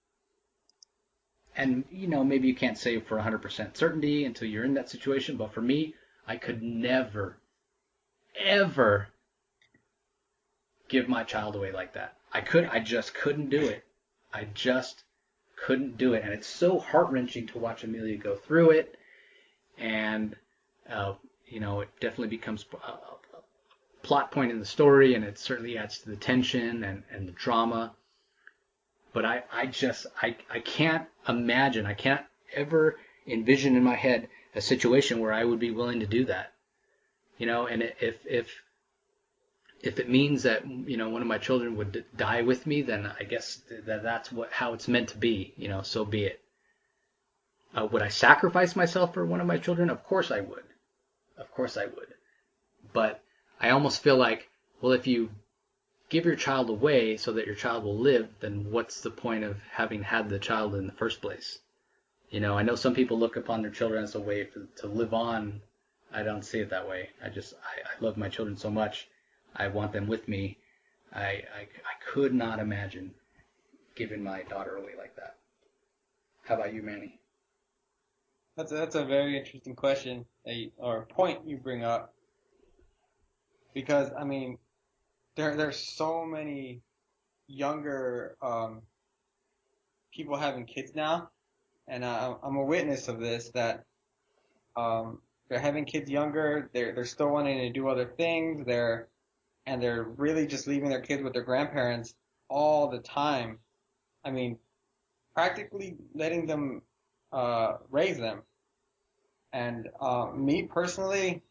and you know, maybe you can't say for one hundred percent certainty until you're in that situation, but for me, I could never, ever give my child away like that. I could, I just couldn't do it. I just couldn't do it. And it's so heart-wrenching to watch Amelia go through it. And, uh, you know, it definitely becomes a, a plot point in the story, and it certainly adds to the tension and, and the drama. But I, I just, I, I can't imagine, I can't ever envision in my head a situation where I would be willing to do that. You know, and if, if, if it means that, you know, one of my children would die with me, then I guess that that's what, how it's meant to be, you know, so be it. Uh, would I sacrifice myself for one of my children? Of course I would. Of course I would. But I almost feel like, well, if you give your child away so that your child will live, then what's the point of having had the child in the first place? You know, I know some people look upon their children as a way for, to live on. I don't see it that way. I just, I, I love my children so much. I want them with me. I, I, I could not imagine giving my daughter away like that. How about you, Manny? That's a, that's a very interesting question, or point you bring up. Because, I mean, there there's so many younger um, people having kids now, and uh, I'm a witness of this, that um, they're having kids younger, they're, they're still wanting to do other things, they're and they're really just leaving their kids with their grandparents all the time. I mean, practically letting them uh, raise them. And uh, me personally,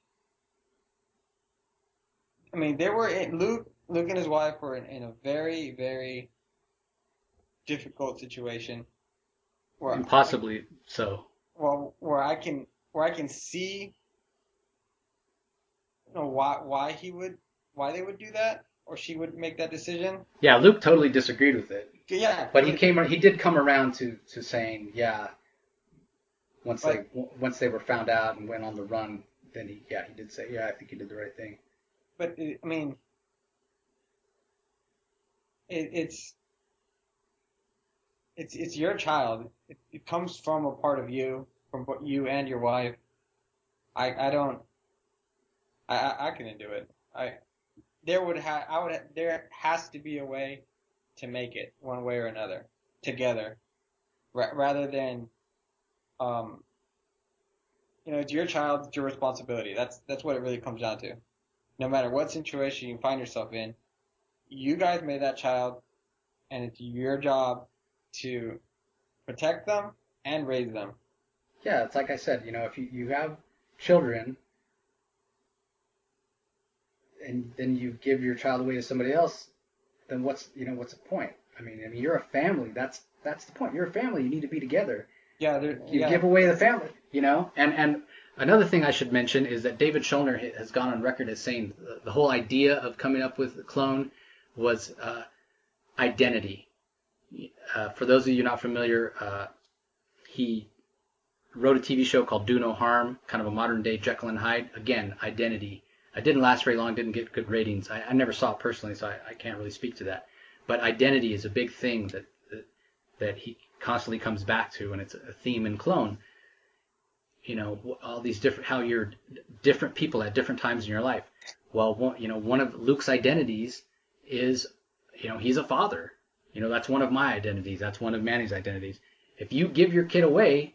I mean, they were in, Luke, Luke and his wife were in, in a very, very difficult situation. Where Impossibly I, so. Well, where I can, where I can see, you know, why, why he would, why they would do that, or she would make that decision. Yeah, Luke totally disagreed with it. Yeah, but he came, he did come around to, to saying, yeah. Once but, they, once they were found out and went on the run, then he, yeah, he did say, yeah, I think he did the right thing. But I mean, it, it's, it's, it's your child. It, it comes from a part of you, from you and your wife. I, I don't, I, I couldn't do it. I, there would have, I would, there has to be a way to make it one way or another together, R- rather than, um, you know, it's your child, it's your responsibility. That's, that's what it really comes down to. No matter what situation you find yourself in, you guys made that child, and it's your job to protect them and raise them. Yeah, it's like I said, you know, if you, you have children and then you give your child away to somebody else, then what's, you know, what's the point? I mean, I mean, you're a family. That's that's the point. You're a family. You need to be together. Yeah, you yeah. give away the family, you know. And and another thing I should mention is that David Schulner has gone on record as saying the, the whole idea of coming up with the clone was uh, identity. Uh, for those of you not familiar, uh, he wrote a T V show called Do No Harm, kind of a modern day Jekyll and Hyde. Again, identity. It didn't last very long, didn't get good ratings. I, I never saw it personally, so I, I can't really speak to that. But identity is a big thing that, that that he constantly comes back to, and it's a theme in Clone. You know, all these different, how you're different people at different times in your life. Well, one, you know, one of Luke's identities is, you know, he's a father. You know, that's one of my identities. That's one of Manny's identities. If you give your kid away,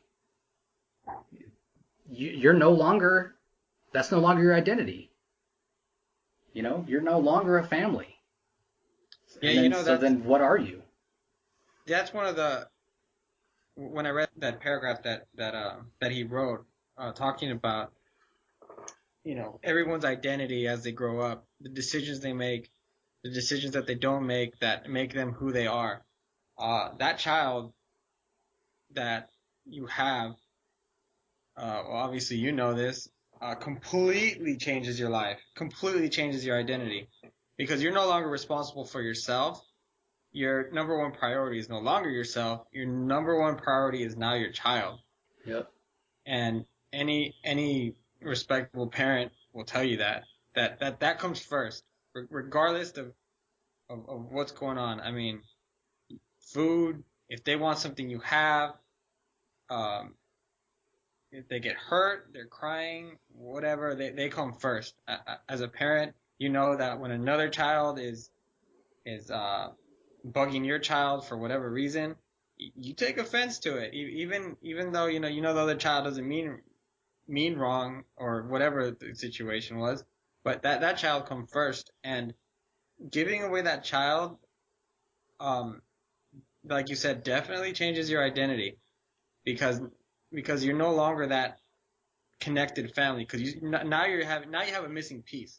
you, you're no longer, that's no longer your identity. You know, you're no longer a family. Yeah, And then, you know, so that's, then what are you? that's one of the, when I read that paragraph that, that, uh, that he wrote, uh, talking about, you know, everyone's identity as they grow up, the decisions they make, the decisions that they don't make that make them who they are. Uh, that child that you have, uh, well, obviously you know this, uh, completely changes your life, completely changes your identity, because you're no longer responsible for yourself. Your number one priority is no longer yourself. Your number one priority is now your child. Yep. And any any respectable parent will tell you that that that that comes first, regardless of of, of what's going on. I mean, food. If they want something you have, um, if they get hurt, they're crying, whatever, they they come first. As a parent, you know that when another child is is uh bugging your child for whatever reason, you take offense to it, even even though you know you know the other child doesn't mean mean wrong or whatever the situation was, but that that child come first, and giving away that child, um, like you said, definitely changes your identity, because because you're no longer that connected family, because you now you're having now you have a missing piece,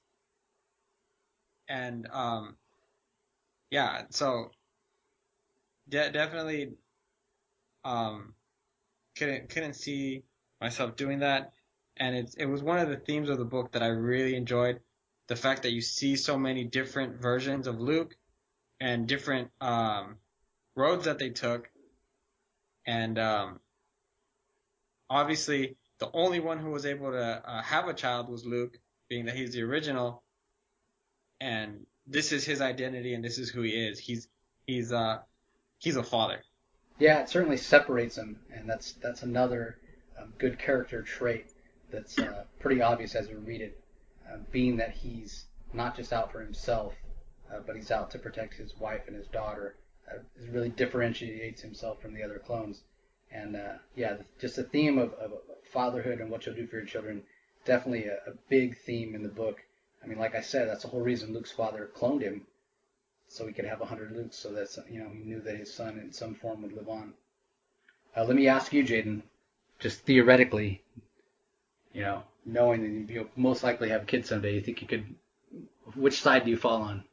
and um, yeah, so de- definitely um couldn't couldn't see myself doing that, and it's it was one of the themes of the book that I really enjoyed, the fact that you see so many different versions of Luke and different um roads that they took, and um obviously the only one who was able to uh, have a child was Luke, being that he's the original, and this is his identity and this is who he is. He's he's uh he's a father. Yeah, it certainly separates him, and that's that's another um, good character trait that's uh, pretty obvious as we read it, uh, being that he's not just out for himself, uh, but he's out to protect his wife and his daughter. Uh, it really differentiates himself from the other clones. And uh, yeah, just the theme of, of fatherhood and what you'll do for your children, definitely a, a big theme in the book. I mean, like I said, that's the whole reason Luke's father cloned him, so he could have a hundred Lukes, so that, you know, he knew that his son in some form would live on. Uh, let me ask you, Jaden, just theoretically, you know, knowing that you'll most likely have kids someday, you think you could, which side do you fall on?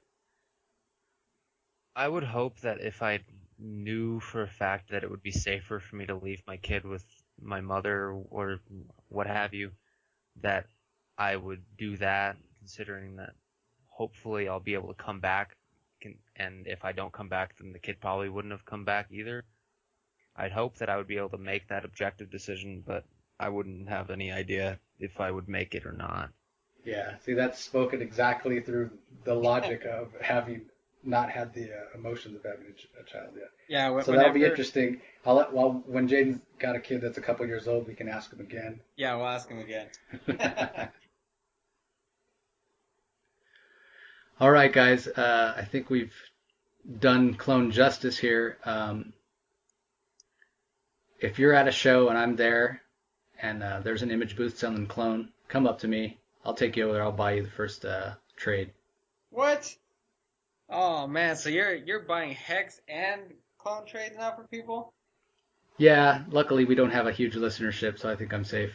I would hope that if I knew for a fact that it would be safer for me to leave my kid with my mother or what have you, that I would do that, considering that hopefully I'll be able to come back. And if I don't come back, then the kid probably wouldn't have come back either. I'd hope that I would be able to make that objective decision, but I wouldn't have any idea if I would make it or not. Yeah, see, that's spoken exactly through the logic of having not had the uh, emotions of having a, ch- a child yet. Yeah, wh- so whenever, that'll be interesting. I'll let, well, when Jaden's got a kid that's a couple years old, we can ask him again. Yeah, we'll ask him again. All right, guys. Uh, I think we've done clone justice here. Um, if you're at a show and I'm there, and uh, there's an image booth selling clone, come up to me. I'll take you over there. I'll buy you the first uh, trade. What? Oh man, so you're you're buying Hex and clone trades now for people? Yeah, luckily we don't have a huge listenership, so I think I'm safe.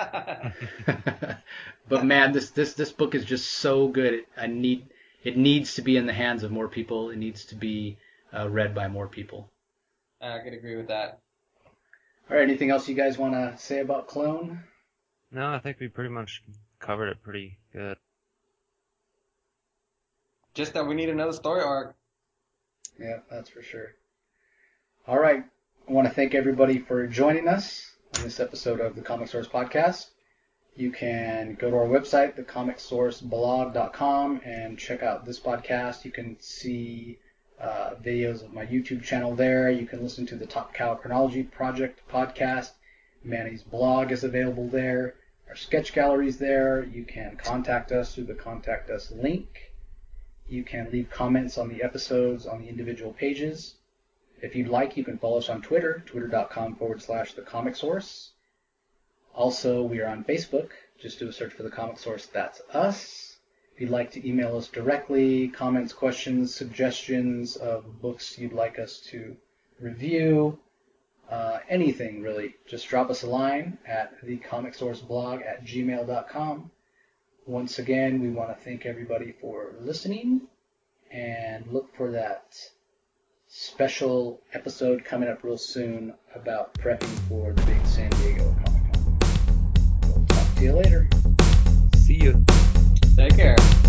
But man, this this this book is just so good. I need it needs to be in the hands of more people. It needs to be uh, read by more people. I could agree with that. All right, anything else you guys want to say about Clone? No, I think we pretty much covered it pretty good. Just that we need another story arc. Yeah, that's for sure. All right, I want to thank everybody for joining us on this episode of the Comic Source Podcast. You can go to our website, the comic source blog dot com, and check out this podcast. You can see uh, videos of my YouTube channel there. You can listen to the Top Cow Chronology Project podcast. Manny's blog is available there. Our sketch gallery's there. You can contact us through the Contact Us link. You can leave comments on the episodes on the individual pages. If you'd like, you can follow us on Twitter, twitter.com forward slash the Comic Source. Also, we are on Facebook. Just do a search for the Comic Source. That's us. If you'd like to email us directly, comments, questions, suggestions of books you'd like us to review, uh, anything really, just drop us a line at the comic source blog at gmail dot com. Once again, we want to thank everybody for listening, and look for that special episode coming up real soon about prepping for the big San Diego Comic Con. We'll talk to you later. See you. Take care.